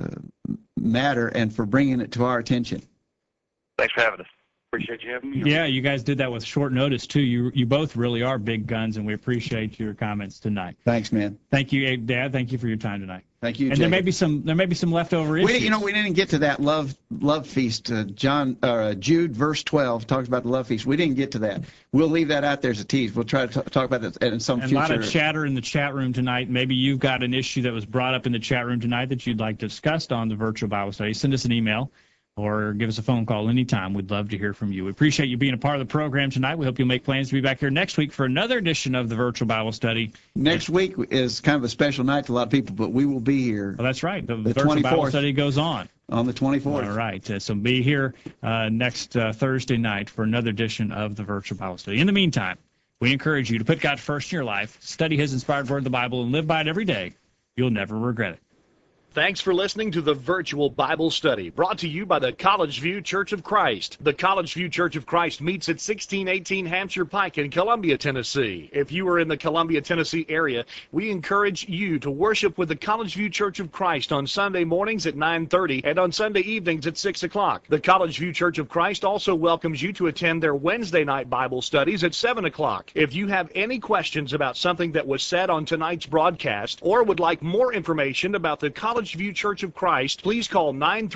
matter and for bringing it to our attention. Thanks for having us. Appreciate you having me. Yeah, you guys did that with short notice, too. You both really are big guns, and we appreciate your comments tonight. Thanks, man. Thank you, Dad. Thank you for your time tonight. Thank you, and Jacob. there may be some leftover issues. We didn't get to that love feast. Jude verse 12 talks about the love feast. We didn't get to that. We'll leave that out there as a tease. We'll try to talk about that in some future. A lot of chatter in the chat room tonight. Maybe you've got an issue that was brought up in the chat room tonight that you'd like discussed on the virtual Bible study. Send us an email or give us a phone call anytime. We'd love to hear from you. We appreciate you being a part of the program tonight. We hope you'll make plans to be back here next week for another edition of the virtual Bible study. Next week is kind of a special night to a lot of people, but we will be here. Well, that's right. The virtual 24th. Bible study goes on the 24th. All right. So be here next Thursday night for another edition of the virtual Bible study. In the meantime, we encourage you to put God first in your life, study His inspired word of the Bible, and live by it every day. You'll never regret it. Thanks for listening to the Virtual Bible Study, brought to you by the College View Church of Christ. The College View Church of Christ meets at 1618 Hampshire Pike in Columbia, Tennessee. If you are in the Columbia, Tennessee area, we encourage you to worship with the College View Church of Christ on Sunday mornings at 9:30 and on Sunday evenings at 6 o'clock. The College View Church of Christ also welcomes you to attend their Wednesday night Bible studies at 7 o'clock. If you have any questions about something that was said on tonight's broadcast or would like more information about the College View Church of Christ, please call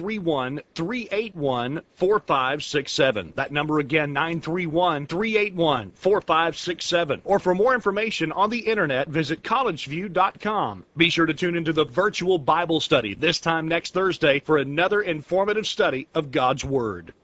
931-381-4567. That number again, 931-381-4567. Or for more information on the internet, visit collegeview.com. Be sure to tune into the virtual Bible study this time next Thursday for another informative study of God's Word.